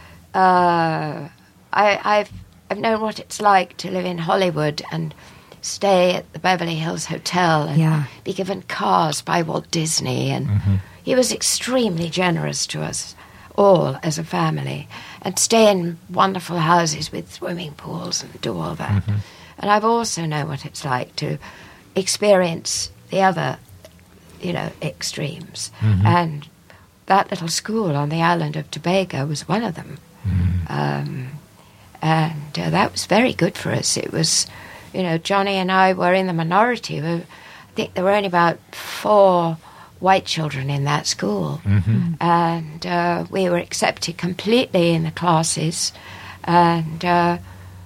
Uh, I, I've I've known what it's like to live in Hollywood and stay at the Beverly Hills Hotel and Yeah. be given cars by Walt Disney, and he was extremely generous to us all as a family, and stay in wonderful houses with swimming pools and do all that. And I've also known what it's like to experience the other, you know, extremes. And that little school on the island of Tobago was one of them. Um, and uh, that was very good for us. It was, you know, Johnny and I were in the minority. We, I think there were only about four white children in that school. And uh, we were accepted completely in the classes. And uh,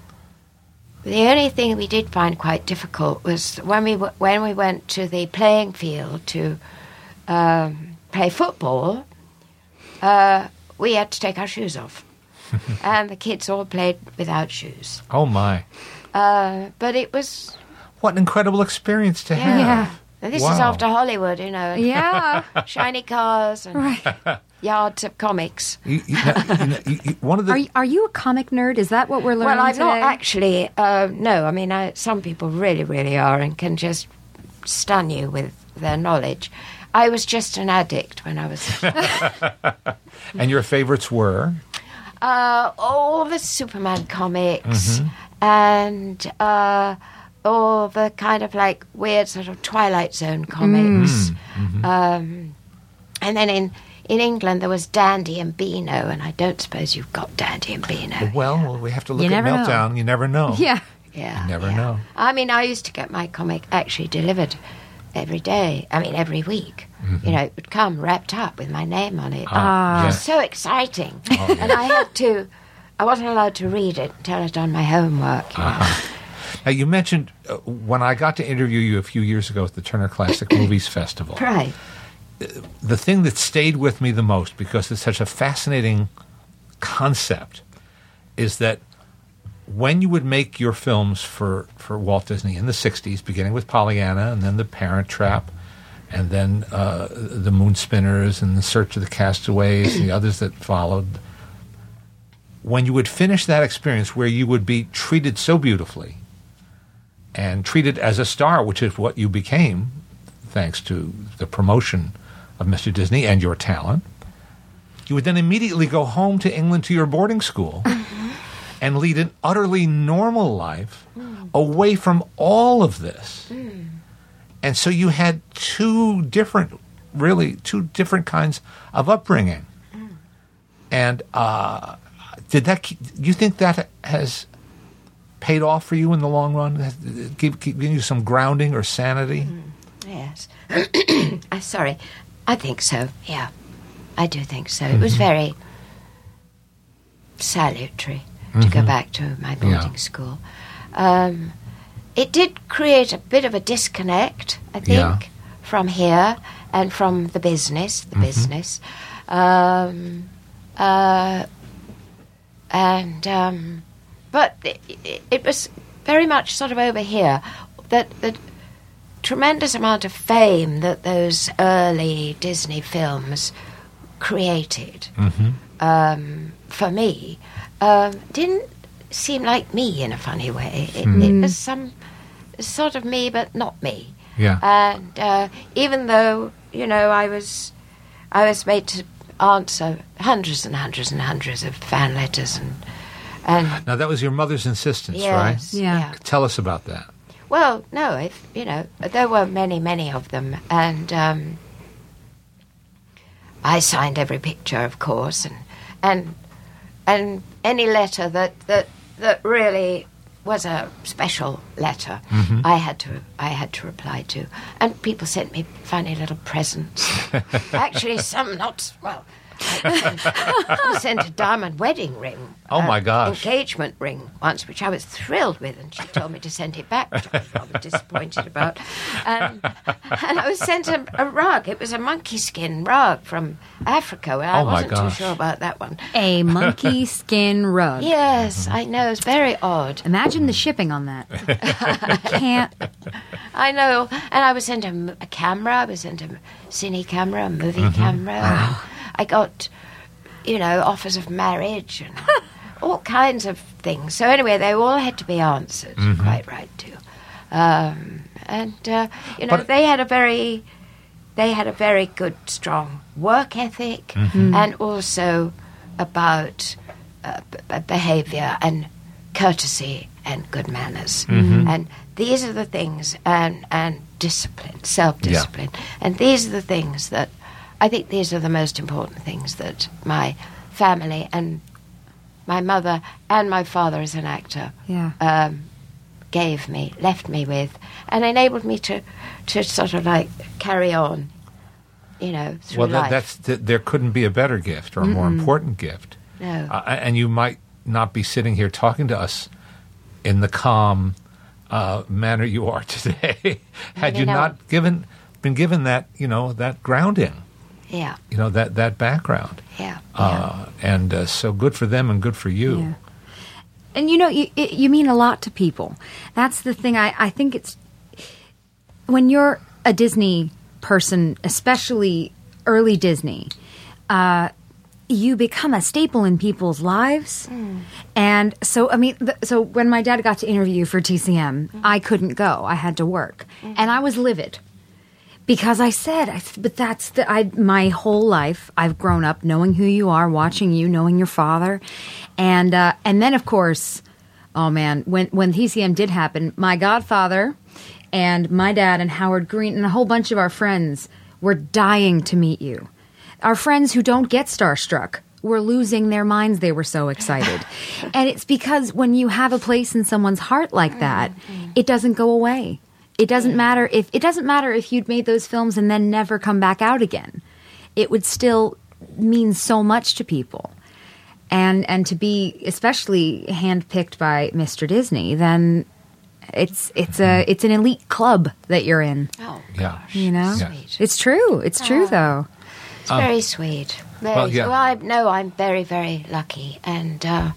the only thing we did find quite difficult was when we w- when we went to the playing field to um, play football, uh, we had to take our shoes off. And the kids all played without shoes. Oh my! Uh, but it was, What an incredible experience to have. Yeah. this is Wow. after Hollywood, you know, and Yeah. shiny cars and yards of comics. You, you, you know, you, you, one of the Are you, are you a comic nerd? Is that what we're learning Well, I'm today? not actually, uh, no, I mean, I, some people really, really are and can just stun you with their knowledge. I was just an addict when I was... and your favorites were Uh, all the Superman comics and uh, all the kind of like weird sort of Twilight Zone comics. Um, and then in, in England there was Dandy and Beano, and I don't suppose you've got Dandy and Beano. well. We have to look You at never know. Meltdown. You never know. Yeah. Yeah, You never yeah. know. I mean, I used to get my comic actually delivered every day. I mean, every week. You know, it would come wrapped up with my name on it. Ah, It yes. was so exciting. And I had to, I wasn't allowed to read it until I'd done my homework. You know. Now, you mentioned uh, when I got to interview you a few years ago at the Turner Classic Movies Festival. Right. The thing that stayed with me the most, because it's such a fascinating concept, is that when you would make your films for, for Walt Disney in the sixties, beginning with Pollyanna and then The Parent Trap, and then uh, The Moon Spinners and The Search of the Castaways and the others that followed, when you would finish that experience where you would be treated so beautifully and treated as a star, which is what you became thanks to the promotion of Mister Disney and your talent, you would then immediately go home to England to your boarding school and lead an utterly normal life mm. away from all of this. Mm. And so you had two different, really, two different kinds of upbringing. Mm. And uh, did that, keep, you think that has paid off for you in the long run? Has, give, giving you some grounding or sanity? Mm. Yes. I'm sorry. I think so, yeah. I do think so. Mm-hmm. It was very salutary mm-hmm. to go back to my boarding yeah. school. Um, it did create a bit of a disconnect, I think, yeah. from here and from the business, the mm-hmm. business. Um, uh, and, um, but it, it, it was very much sort of over here that the tremendous amount of fame that those early Disney films created mm-hmm. um, for me um, didn't seem like me in a funny way. It, mm. it was some sort of me, but not me. Yeah. And uh, even though you know I was, I was made to answer hundreds and hundreds and hundreds of fan letters and and. Now that was your mother's insistence, yes, right? Yeah. yeah. Tell us about that. Well, no, if you know, there were many, many of them, and. Um, I signed every picture, of course, and and and any letter that, that that really was a special letter, mm-hmm. I had to I had to reply to. And people sent me funny little presents. Actually, some not well. I sent a diamond wedding ring. Oh uh, my gosh! Engagement ring once, which I was thrilled with, and she told me to send it back, which I was rather disappointed about. Um, and I was sent a, a rug. It was a monkey skin rug from Africa. Well, I oh wasn't gosh. too sure about that one. A monkey skin rug. Yes, I know. It's very odd. Imagine the shipping on that. I can't. I know. And I was sent a, a camera. I was sent a cine camera, a movie mm-hmm. camera. Wow. I got, you know, offers of marriage and all kinds of things. So anyway, they all had to be answered, mm-hmm. quite right too. Um, and uh, you know, but they had a very, they had a very good, strong work ethic, mm-hmm. and also about uh, b- behaviour and courtesy and good manners. Mm-hmm. And these are the things, and and discipline, self-discipline, yeah. and these are the things that. I think these are the most important things that my family and my mother and my father as an actor yeah. um, gave me, left me with, and enabled me to, to sort of like carry on, you know, through well, that, life. that's th- there couldn't be a better gift or a more Mm-mm. important gift. No. Uh, and you might not be sitting here talking to us in the calm uh, manner you are today had Maybe you not. not given been given that, you know, that grounding. Yeah. You know, that, that background. Yeah. Uh, yeah. And uh, so good for them and good for you. Yeah. And, you know, you, you mean a lot to people. That's the thing. I, I think it's when you're a Disney person, especially early Disney, uh, you become a staple in people's lives. Mm. And so, I mean, th- so when my dad got to interview for T C M, mm. I couldn't go. I had to work. Mm. And I was livid. Because I said, I, but that's the, I, my whole life, I've grown up knowing who you are, watching you, knowing your father. And uh, and then, of course, oh man, when, when T C M did happen, my godfather and my dad and Howard Green and a whole bunch of our friends were dying to meet you. Our friends who don't get starstruck were losing their minds. They were so excited. And it's because when you have a place in someone's heart like that, it doesn't go away. It doesn't matter if it doesn't matter if you'd made those films and then never come back out again. It would still mean so much to people. And and to be especially handpicked by Mister Disney, then it's it's a it's an elite club that you're in. Oh yeah. gosh. You know? Yeah. It's true. It's true Oh. though. It's Um, very sweet. Very well, yeah. well, I know I'm very, very lucky, and uh,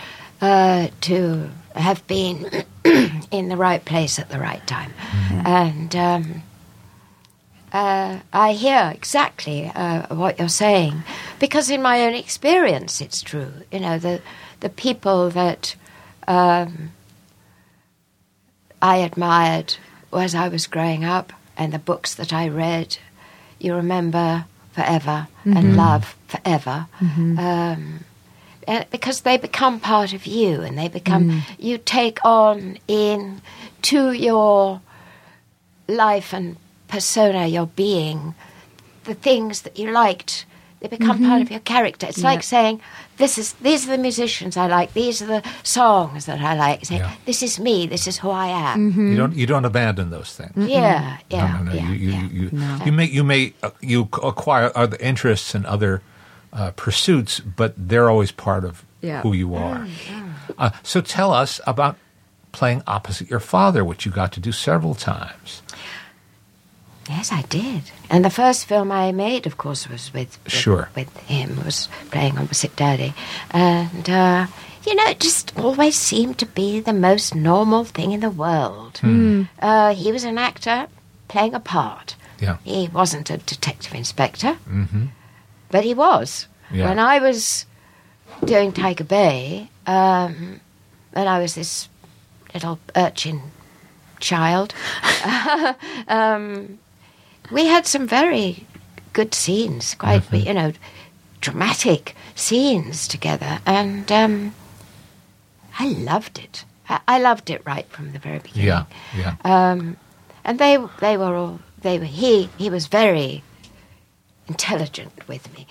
uh, to have been in the right place at the right time. Mm-hmm. And um, uh, I hear exactly uh, what you're saying, because in my own experience, it's true. You know, the the people that um, I admired as I was growing up, and the books that I read, you remember forever, mm-hmm. and love forever. Mm-hmm. Um, uh, because they become part of you, and they become you take on in to your life and persona, your being, the things that you liked. They become part of your character. It's like saying, "This is these are the musicians I like. These are the songs that I like." Say, Yeah. "This is me. This is who I am." You don't you don't abandon those things. Yeah, yeah, No, no, no. yeah, you you yeah. you, you may you may uh, you acquire other interests and other uh, pursuits, but they're always part of Yeah. who you are. Uh, so tell us about playing opposite your father, which you got to do several times. Yes, I did. And the first film I made, of course, was with with, Sure. with him, was playing opposite Daddy. And, uh, you know, it just always seemed to be the most normal thing in the world. Uh, he was an actor playing a part. Yeah. He wasn't a detective inspector, mm-hmm. but he was. Yeah. When I was doing Tiger Bay, um, when I was this little urchin child, um, we had some very good scenes, quite, Mm-hmm. you know, dramatic scenes together, and um, I loved it. I, I loved it right from the very beginning. Yeah, yeah. Um, and they they were all they were. He he was very intelligent with me.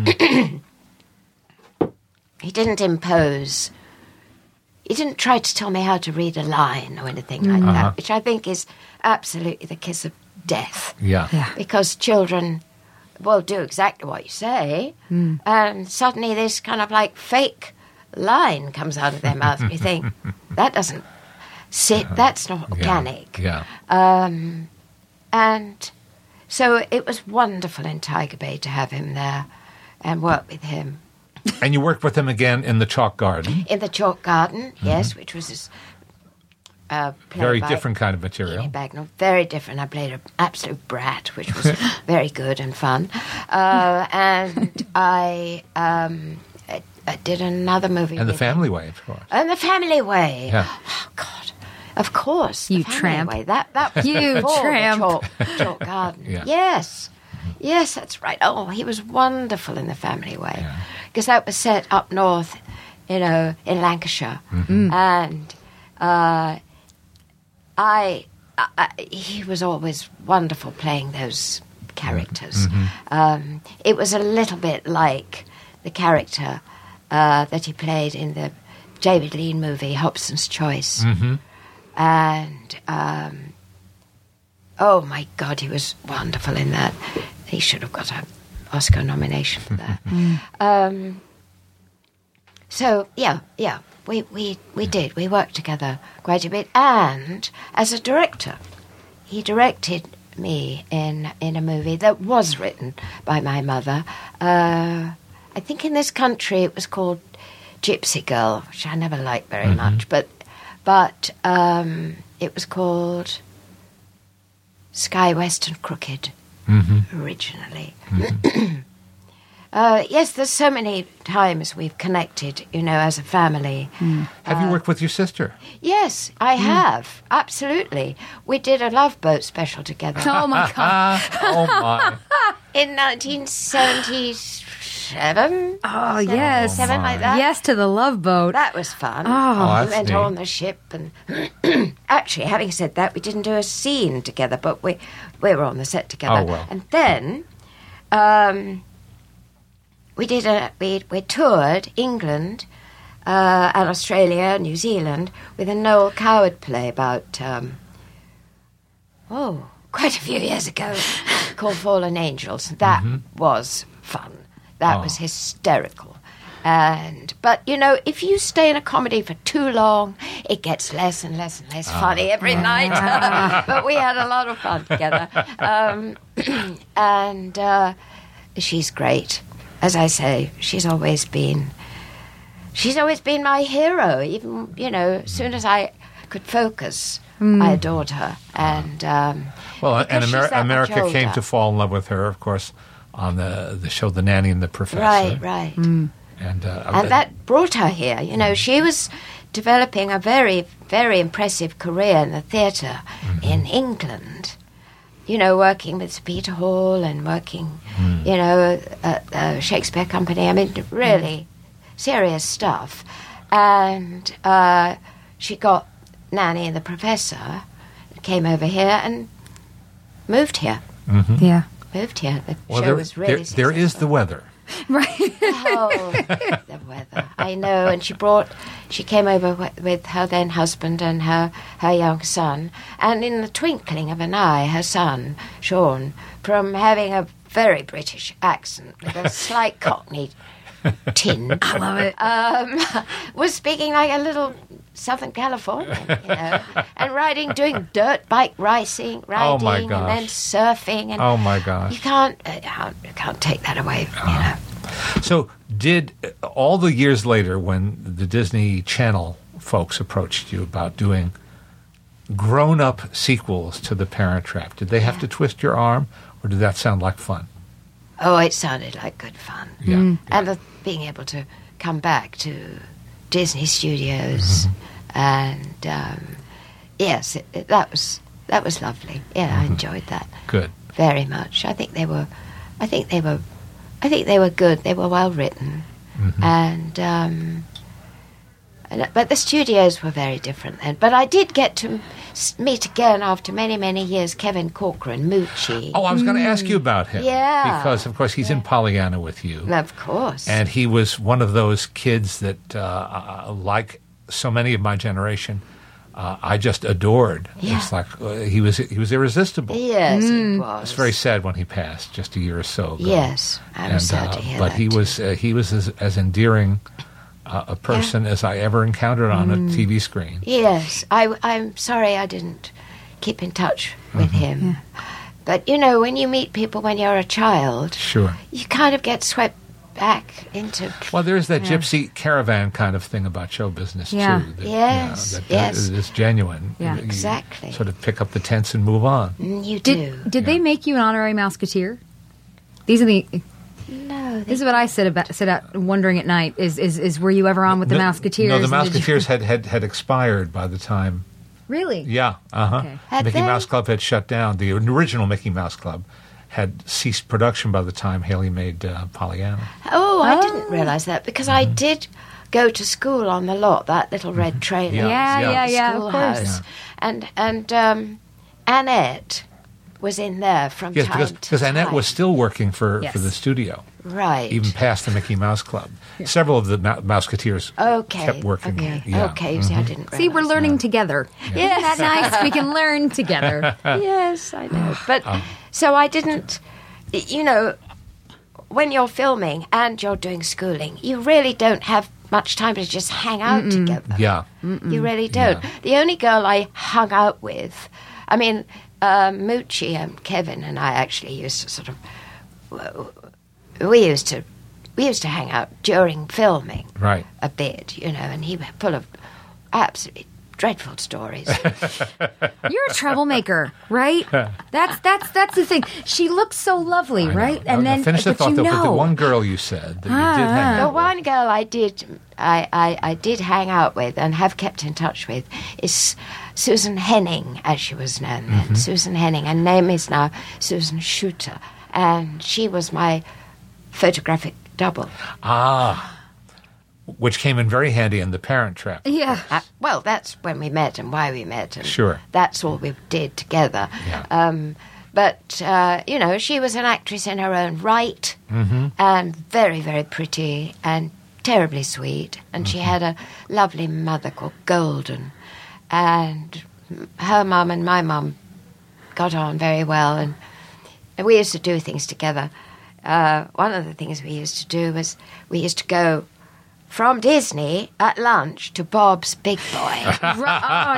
He didn't impose. He didn't try to tell me how to read a line or anything like Uh-huh. that, which I think is absolutely the kiss of death. yeah. Yeah. Because children will do exactly what you say, and suddenly this kind of like fake line comes out of their mouth, and you think, that doesn't sit, that's not organic. Yeah. Um, and so it was wonderful in Tiger Bay to have him there and work with him. And you worked with him again in the Chalk Garden. In the Chalk Garden, yes, which was his, uh, played Very by different kind of material. Jeannie Bagnall. Very different. I played an absolute brat, which was very good and fun. Uh, and I, um, I, I did another movie. And The with Family him. Way, of course. And The Family Way. Yeah. Oh, God. Of course. The You Family tramp. Way. That, that was You before tramp. the Chalk, Chalk Garden. Yeah. Yes. Yes, that's right. Oh, he was wonderful in The Family Way. Yeah. Because that was set up north, you know, in Lancashire. Mm-hmm. And uh, I, I, he was always wonderful playing those characters. Mm-hmm. Um, it was a little bit like the character uh, that he played in the David Lean movie, Hobson's Choice. Mm-hmm. And, um, oh my God, he was wonderful in that. He should have got an Oscar nomination for that. um, so, yeah, yeah, we, we, we did. We worked together quite a bit. And as a director, he directed me in, in a movie that was written by my mother. Uh, I think in this country it was called Gypsy Girl, which I never liked very much, but but um, it was called Sky Western Crooked originally. uh, yes, there's so many times we've connected, you know, as a family. Have you worked with your sister? Yes, I have, absolutely. We did a Love Boat special together Oh my God. Ah, oh, my. in nineteen seventy-seven. Oh, yes. Seven like that. Yes to the Love Boat. That was fun. Oh, we that's went neat. on the ship, and actually, having said that, we didn't do a scene together, but we we were on the set together. Oh, well. And then um, we did a we we toured England uh, and Australia, New Zealand with a Noel Coward play about um, oh quite a few years ago called Fallen Angels. That was fun. That Oh. was hysterical. And but you know, if you stay in a comedy for too long, it gets less and less and less funny every night. But we had a lot of fun together, um, and uh, she's great. As I say, she's always been. She's always been my hero. Even you know, as soon as I could focus, I adored her. And um, Well, and because Amer- she's that much America came older. to fall in love with her, of course, on the the show The Nanny and the Professor. Right, right. And, uh, And that brought her here. You know, she was developing a very, very impressive career in the theatre in England. You know, working with Sir Peter Hall and working, you know, at the Shakespeare Company. I mean, really serious stuff. And uh, she got Nanny and the Professor, came over here and moved here. Yeah. Moved here. The Well, show there, was really there, there is the successful. weather. Right. Oh, the weather. I know. And she brought, she came over w- with her then husband and her, her young son. And in the twinkling of an eye, her son, Sean, from having a very British accent with a slight Cockney tinge, I love it. um, was speaking like a little Southern Californian, you know, and riding, doing dirt bike racing, riding, Oh, my and then gosh. surfing. And Oh, my gosh. You can't, uh, you can't, you can't take that away, you know. So, did uh, all the years later, when the Disney Channel folks approached you about doing grown-up sequels to The Parent Trap, did they have to twist your arm, or did that sound like fun? Oh, it sounded like good fun. Yeah. And the, being able to come back to Disney Studios, and um, yes, it, it, that was that was lovely. Yeah, I enjoyed that Good. very much. I think they were, I think they were, I think they were good. They were well written, and. Um, and- But the studios were very different then. But I did get to s- meet again after many, many years Kevin Corcoran, Moochie. Oh, I was going to ask you about him. Yeah. Because, of course, he's in Pollyanna with you. Of course. And he was one of those kids that, uh, uh, like so many of my generation, uh, I just adored. Yeah. It's like uh, he was he was irresistible. Yes, it was. It's very sad when he passed just a year or so ago. Yes, I'm And, sad uh, to hear But that. he was uh, he was as, as endearing uh, a person as I ever encountered on Mm. a T V screen. Yes, I, I'm sorry I didn't keep in touch with Mm-hmm. him. But, you know, when you meet people when you're a child, Sure. you kind of get swept back into... Well, there's that gypsy caravan kind of thing about show business Yeah. too. That, Yes, you know, that, yes. that is genuine. Yeah. You Exactly. Sort of pick up the tents and move on. Mm, You do. Did did they make you an honorary Mouseketeer? These are the. No, they, This is what I sit about sit out wondering at night. Is is is were you ever on with the No- Mouseketeers? No, the And did you- Mouseketeers had, had, had expired by the time. Really? Yeah, uh huh. Okay. Had Mickey they? Mouse Club had shut down. The original Mickey Mouse Club had ceased production by the time Haley made uh, Pollyanna. oh, I didn't realise that because I Mm-hmm. did go to school on the lot, that little red trailer. Yeah, Yeah, yeah. yeah, yeah. Of Schoolhouse. course. Yeah. And, and um, Annette was in there from Yes, time because to because time. Annette was still working for, Yes. for the studio, Right. even past the Mickey Mouse Club. Several of the Mou- Mouseketeers Okay. kept working. Okay. Yeah. Okay. See, I didn't See, we're realise learning together. Isn't that nice? We can learn together. Yes, I know. But Um. so I didn't, y- you know, when you're filming and you're doing schooling, you really don't have much time to just hang out together. Yeah. You really don't. Yeah. The only girl I hung out with, I mean, uh, Moochie and Kevin and I actually used to sort of, we used to, we used to hang out during filming Right. a bit, you know, and he was full of absolutely dreadful stories. You're a troublemaker, right? That's that's that's the thing. She looks so lovely, I know. right? Now- And now then, finish the but thought you though. know, But the one girl you said that you did Ah. hang The out with. one girl I did, I, I, I did hang out with and have kept in touch with is Susan Henning, as she was known then. Mm-hmm. Susan Henning. Her name is now Susan Shooter, and she was my photographic double. Ah. Which came in very handy in The Parent Trap. yeah. Uh, well, that's when we met and why we met, and Sure. that's all we did together. Yeah. Um, but uh, you know, she was an actress in her own right, and very, very pretty and terribly sweet. And she had a lovely mother called Golden, and her mum and my mum got on very well, and, and we used to do things together. Uh, one of the things we used to do was we used to go from Disney at lunch to Bob's Big Boy, Oh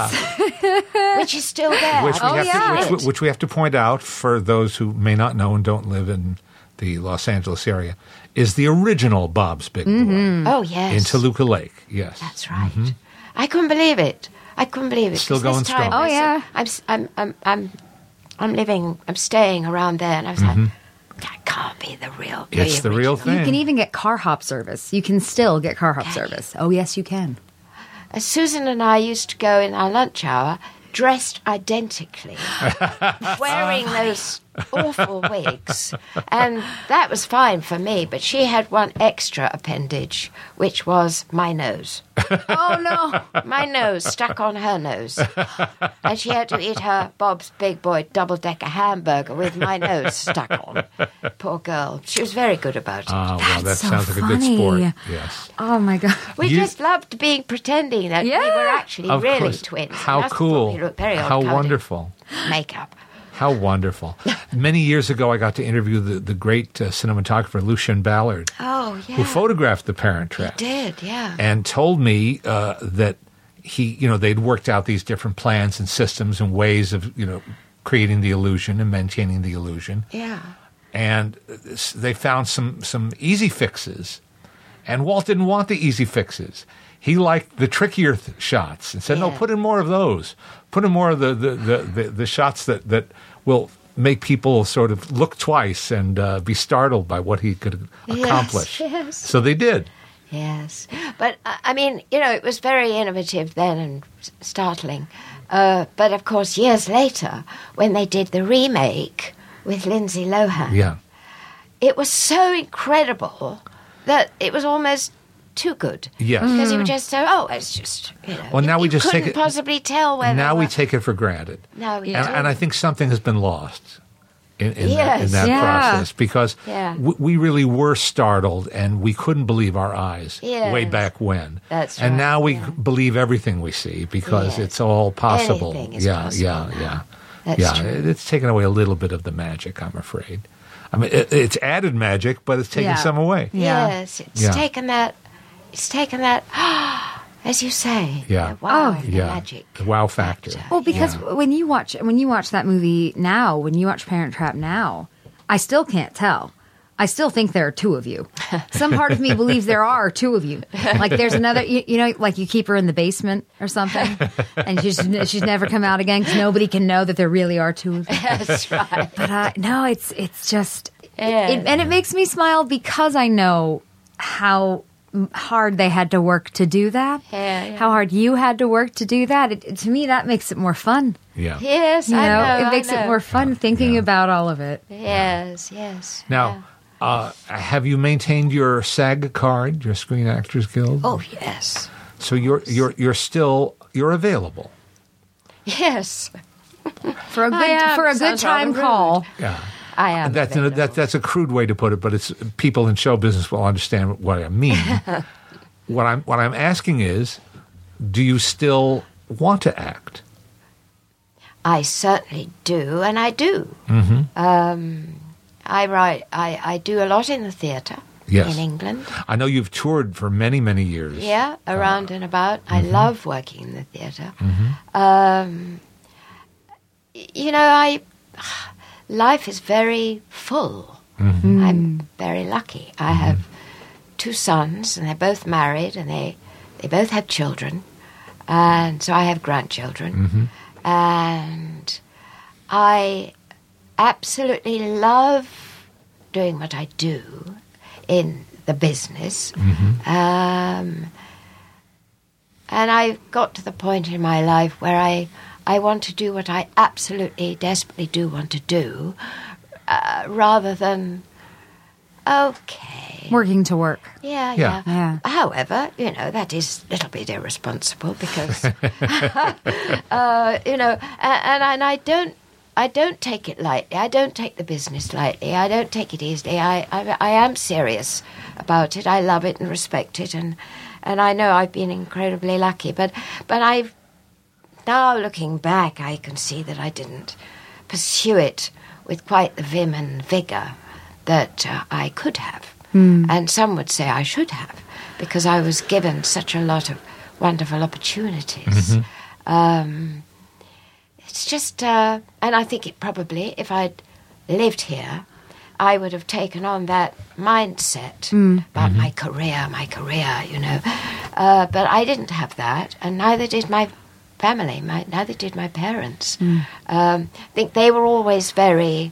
yes. which is still there. Which we, Oh, have yeah. to, which, we- which we have to point out for those who may not know and don't live in the Los Angeles area, is the original Bob's Big Boy Oh, yes. in Toluca Lake. Yes. That's right. I couldn't believe it. I couldn't believe it. Still 'cause this going time strong. Oh, I said- yeah. I'm, s- I'm, I'm, I'm, I'm living, I'm staying around there, and I was like, that can't be the real It's the real original. thing. You can even get car hop service. You can still get car hop service. Oh yes, you can. Uh, Susan and I used to go in our lunch hour dressed identically, wearing those awful wigs. And that was fine for me, but she had one extra appendage, which was my nose. Oh, no. My nose stuck on her nose. And she had to eat her Bob's Big Boy double-decker hamburger with my nose stuck on. Poor girl. She was very good about it. Ah, well, that That's so sounds like a good funny. sport. Yes. Oh, my God. we you- just loved being pretending that we Yeah. were actually Of really course. twins. And How that's what cool. we looked very How odd-colored. wonderful. Makeup. How wonderful. Many years ago, I got to interview the, the great uh, cinematographer Lucien Ballard, Oh, yeah. who photographed The Parent He Trap. did, yeah. And told me uh, that he, you know, they'd worked out these different plans and systems and ways of, you know, creating the illusion and maintaining the illusion. Yeah. And s- they found some some easy fixes, and Walt didn't want the easy fixes. He liked the trickier th- shots and said, "No, Yeah. put in more of those. Put in more of the the, the, the, the shots that, that will make people sort of look twice and uh, be startled by what he could Yes, accomplish." yes. So they did. Yes, but uh, I mean, you know, it was very innovative then and s- startling. Uh, but of course, years later, when they did the remake with Lindsay Lohan, Yeah. it was so incredible that it was almost too good. Yes. because you would just say, "Oh, it's just you know." Well, now you, we you just take couldn't it- possibly tell whether. Now we well, take it for granted. No, we and, do. and I think something has been lost in, in, that, in Yes. that Yeah. process because Yeah. w- we really were startled and we couldn't believe our eyes way Yes. back when. That's and right, now we yeah. believe everything we see because Yes. it's all possible. Anything is yeah, possible yeah, now. yeah, That's yeah. true. It- It's taken away a little bit of the magic, I'm afraid. I mean, it, it's added magic, but it's taken Yeah. some away. Yeah. Yes, it's Yeah. taken that. It's taken that. As you say. Yeah. the Wow. Oh. the Yeah, Magic. the wow factor. factor. Well, because Yeah. when you watch when you watch that movie now, when you watch Parent Trap now, I still can't tell. I still think there are two of you. Some part of me believes there are two of you. Like there's another, you, you know, like you keep her in the basement or something, and she's she's never come out again because nobody can know that there really are two of you. That's right. But uh, no, it's it's just, Yeah. it, and it makes me smile because I know how m- hard they had to work to do that. Yeah, yeah. How hard you had to work to do that. It, it- to me, that makes it more fun. Yeah. Yes, You know, I know. it makes I know. it more fun thinking Yeah. about all of it. Yes, yes. Now, uh, have you maintained your SAG card, your Screen Actors Guild? Oh yes, So you're you're you're still you're available. yes. For a good I am. for a good Sounds rather time rude. call. Yeah. I am. That's available. that, that's a crude way to put it, but it's people in show business will understand what I mean. what I'm what I'm asking is, do you still want to act? I certainly do, and I do. Mm-hmm. Um, I write. I, I do a lot in the theatre Yes. in England. I know you've toured for many many years. Yeah, around and about. I Mm-hmm. love working in the theatre. Um, y- you know, I life is very full. Mm-hmm. I'm very lucky. I have two sons, and they're both married, and they they both have children, and so I have grandchildren, Mm-hmm. and I absolutely love doing what I do in the business. Um, and I got to the point in my life where I, I want to do what I absolutely, desperately do want to do, uh, rather than, okay. Working to work. Yeah, Yeah. yeah, Yeah. However, you know, that is a little bit irresponsible because, uh, you know, and, and, and I don't, I don't take it lightly. I don't take the business lightly. I don't take it easily. I, I, I am serious about it. I love it and respect it, and, and I know I've been incredibly lucky. But, but I've now looking back, I can see that I didn't pursue it with quite the vim and vigour that uh, I could have. And some would say I should have, because I was given such a lot of wonderful opportunities. Um, it's just, uh, and I think it probably, if I'd lived here, I would have taken on that mindset about my career, my career, you know. Uh, but I didn't have that, and neither did my family, my, neither did my parents. Um, I think they were always very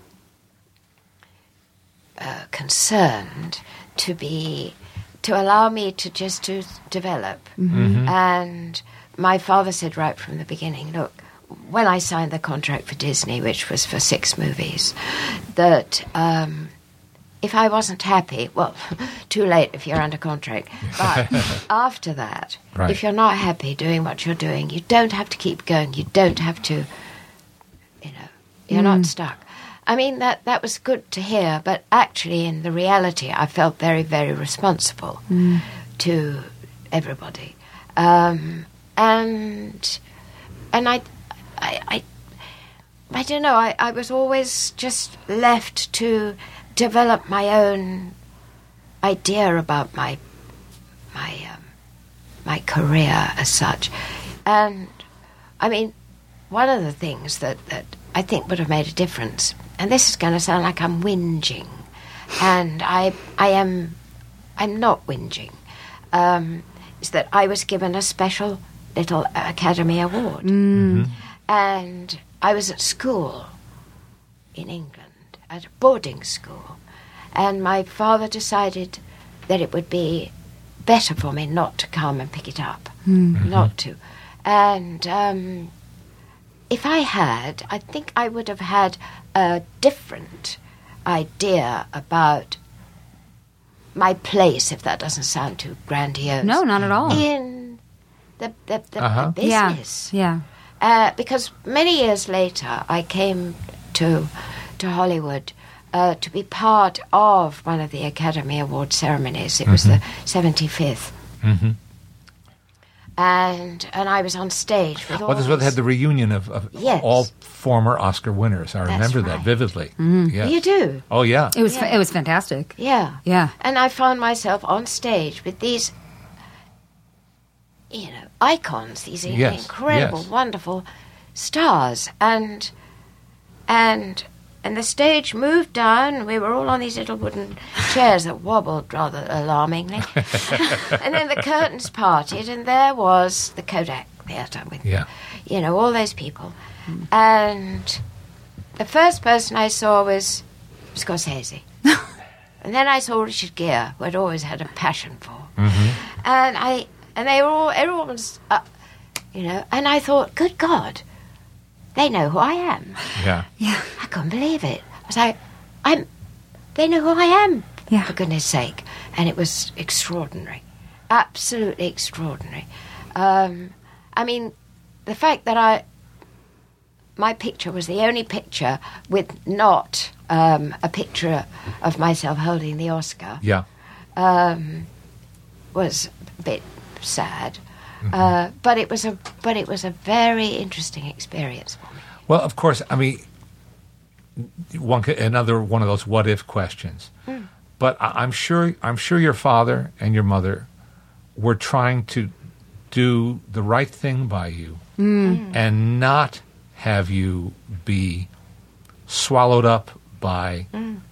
uh, concerned to be, to allow me to just to develop. And my father said right from the beginning, look, when I signed the contract for Disney, which was for six movies, that um, if I wasn't happy, well, too late if you're under contract, but after that, Right. if you're not happy doing what you're doing, you don't have to keep going. You don't have to, you know, you're not stuck. I mean, that, that was good to hear, but actually in the reality, I felt very, very responsible to everybody. Um, and and I, I, I, I don't know, I, I was always just left to develop my own idea about my my um, my career as such. And I mean, one of the things that, that I think would have made a difference, and this is going to sound like I'm whinging, and I I am I'm not whinging, um, is that I was given a special little Academy Award, and I was at school in England, at a boarding school, and my father decided that it would be better for me not to come and pick it up, not to. And um, if I had, I think I would have had a different idea about my place, if that doesn't sound too grandiose. No, not at all. In the, the, the, Uh-huh. the Yeah, business. yeah. Uh, because many years later, I came to to Hollywood uh, to be part of one of the Academy Award ceremonies. It was the seventy-fifth, Mhm. and and I was on stage with all. Well, this is what they had these- the reunion of, of Yes. all former Oscar winners. I remember that right. vividly. Yes. You do, Oh, yeah. It was Yeah. it was fantastic. yeah, Yeah. And I found myself on stage with these, you know, icons, these Yes, incredible, yes. wonderful stars, and and and the stage moved down. We were all on these little wooden chairs that wobbled rather alarmingly, and then the curtains parted, and there was the Kodak Theatre with, Yeah. you know, all those people, and the first person I saw was Scorsese. And then I saw Richard Gere, who I'd always had a passion for. And I and they were all everyone was uh, you know, and I thought, good God, they know who I am. Yeah. I couldn't believe it. I was like, I'm they know who I am, Yeah. for goodness sake. And it was extraordinary. Absolutely extraordinary. Um, I mean, the fact that I my picture was the only picture with not um, a picture of myself holding the Oscar Yeah. um, was a bit sad, Mm-hmm. uh, but it was a but it was a very interesting experience for me. Well, of course, I mean, one could, another one of those what if questions. But I, I'm sure I'm sure your father and your mother were trying to do the right thing by you and not have you be swallowed up by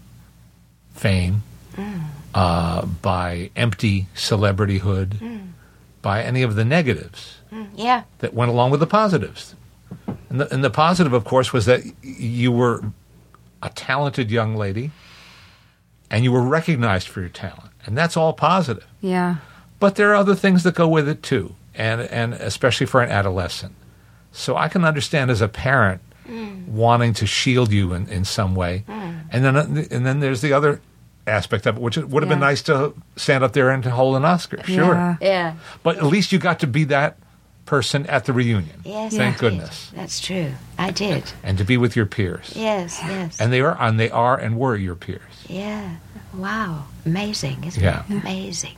fame, uh, by empty celebrityhood, by any of the negatives Yeah, that went along with the positives. And the, and the positive, of course, was that y- you were a talented young lady and you were recognized for your talent. And that's all positive. Yeah. But there are other things that go with it, too, and, and especially for an adolescent. So I can understand as a parent wanting to shield you in, in some way. And then and then there's the other aspect of it, which it would have been Yeah. nice to stand up there and to hold an Oscar. Sure. Yeah. yeah, But at least you got to be that person at the reunion. yes. Thank I did. goodness. That's true. I did. And to be with your peers. Yes, yes. And they are and they are and were your peers. yeah. Wow. Amazing, isn't Yeah. it? Amazing.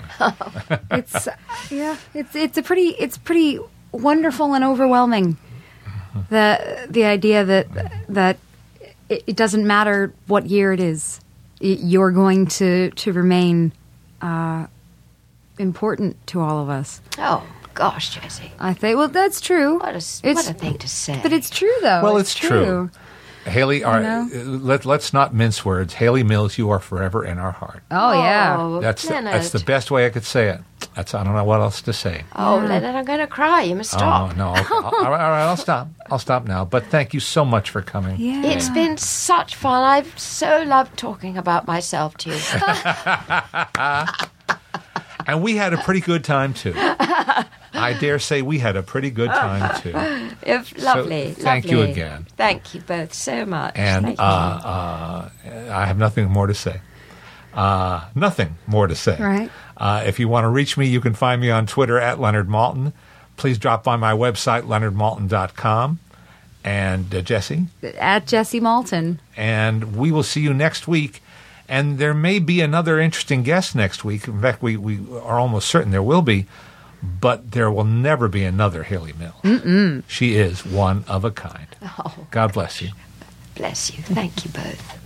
It's yeah, it's it's a pretty it's pretty wonderful and overwhelming. The the idea that that it, it doesn't matter what year it is, y- you're going to to remain uh, important to all of us. Oh gosh, Jessie. I think. Well, that's true. What a s- It's- what a thing to say. But it's true, though. Well, it's true. Haley, all right, know? uh, let, let's not mince words. Haley Mills, you are forever in our heart. Oh yeah. Oh, That's the, Leonard. that's the best way I could say it. That's I don't know what else to say. Oh, Leonard, I'm going to cry. You must stop. Oh no! I'll, all right, all right, I'll stop. I'll stop now. But thank you so much for coming. Yeah. It's been such fun. I've so loved talking about myself to you. And we had a pretty good time, too. I dare say we had a pretty good time, too. If, lovely. So, thank lovely. you again. Thank you both so much. And Thank uh, uh, I have nothing more to say. Uh, nothing more to say. Right. Uh, if you want to reach me, you can find me on Twitter at Leonard Maltin. Please drop by my website, leonard maltin dot com. And uh, Jesse? At Jesse Maltin. And we will see you next week. And there may be another interesting guest next week. In fact, we, we are almost certain there will be. But there will never be another Hayley Mills. Mm-mm. She is one of a kind. Oh, God bless you. bless you. Thank you both.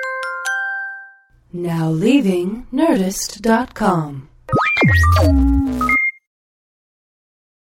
Now leaving Nerdist dot com.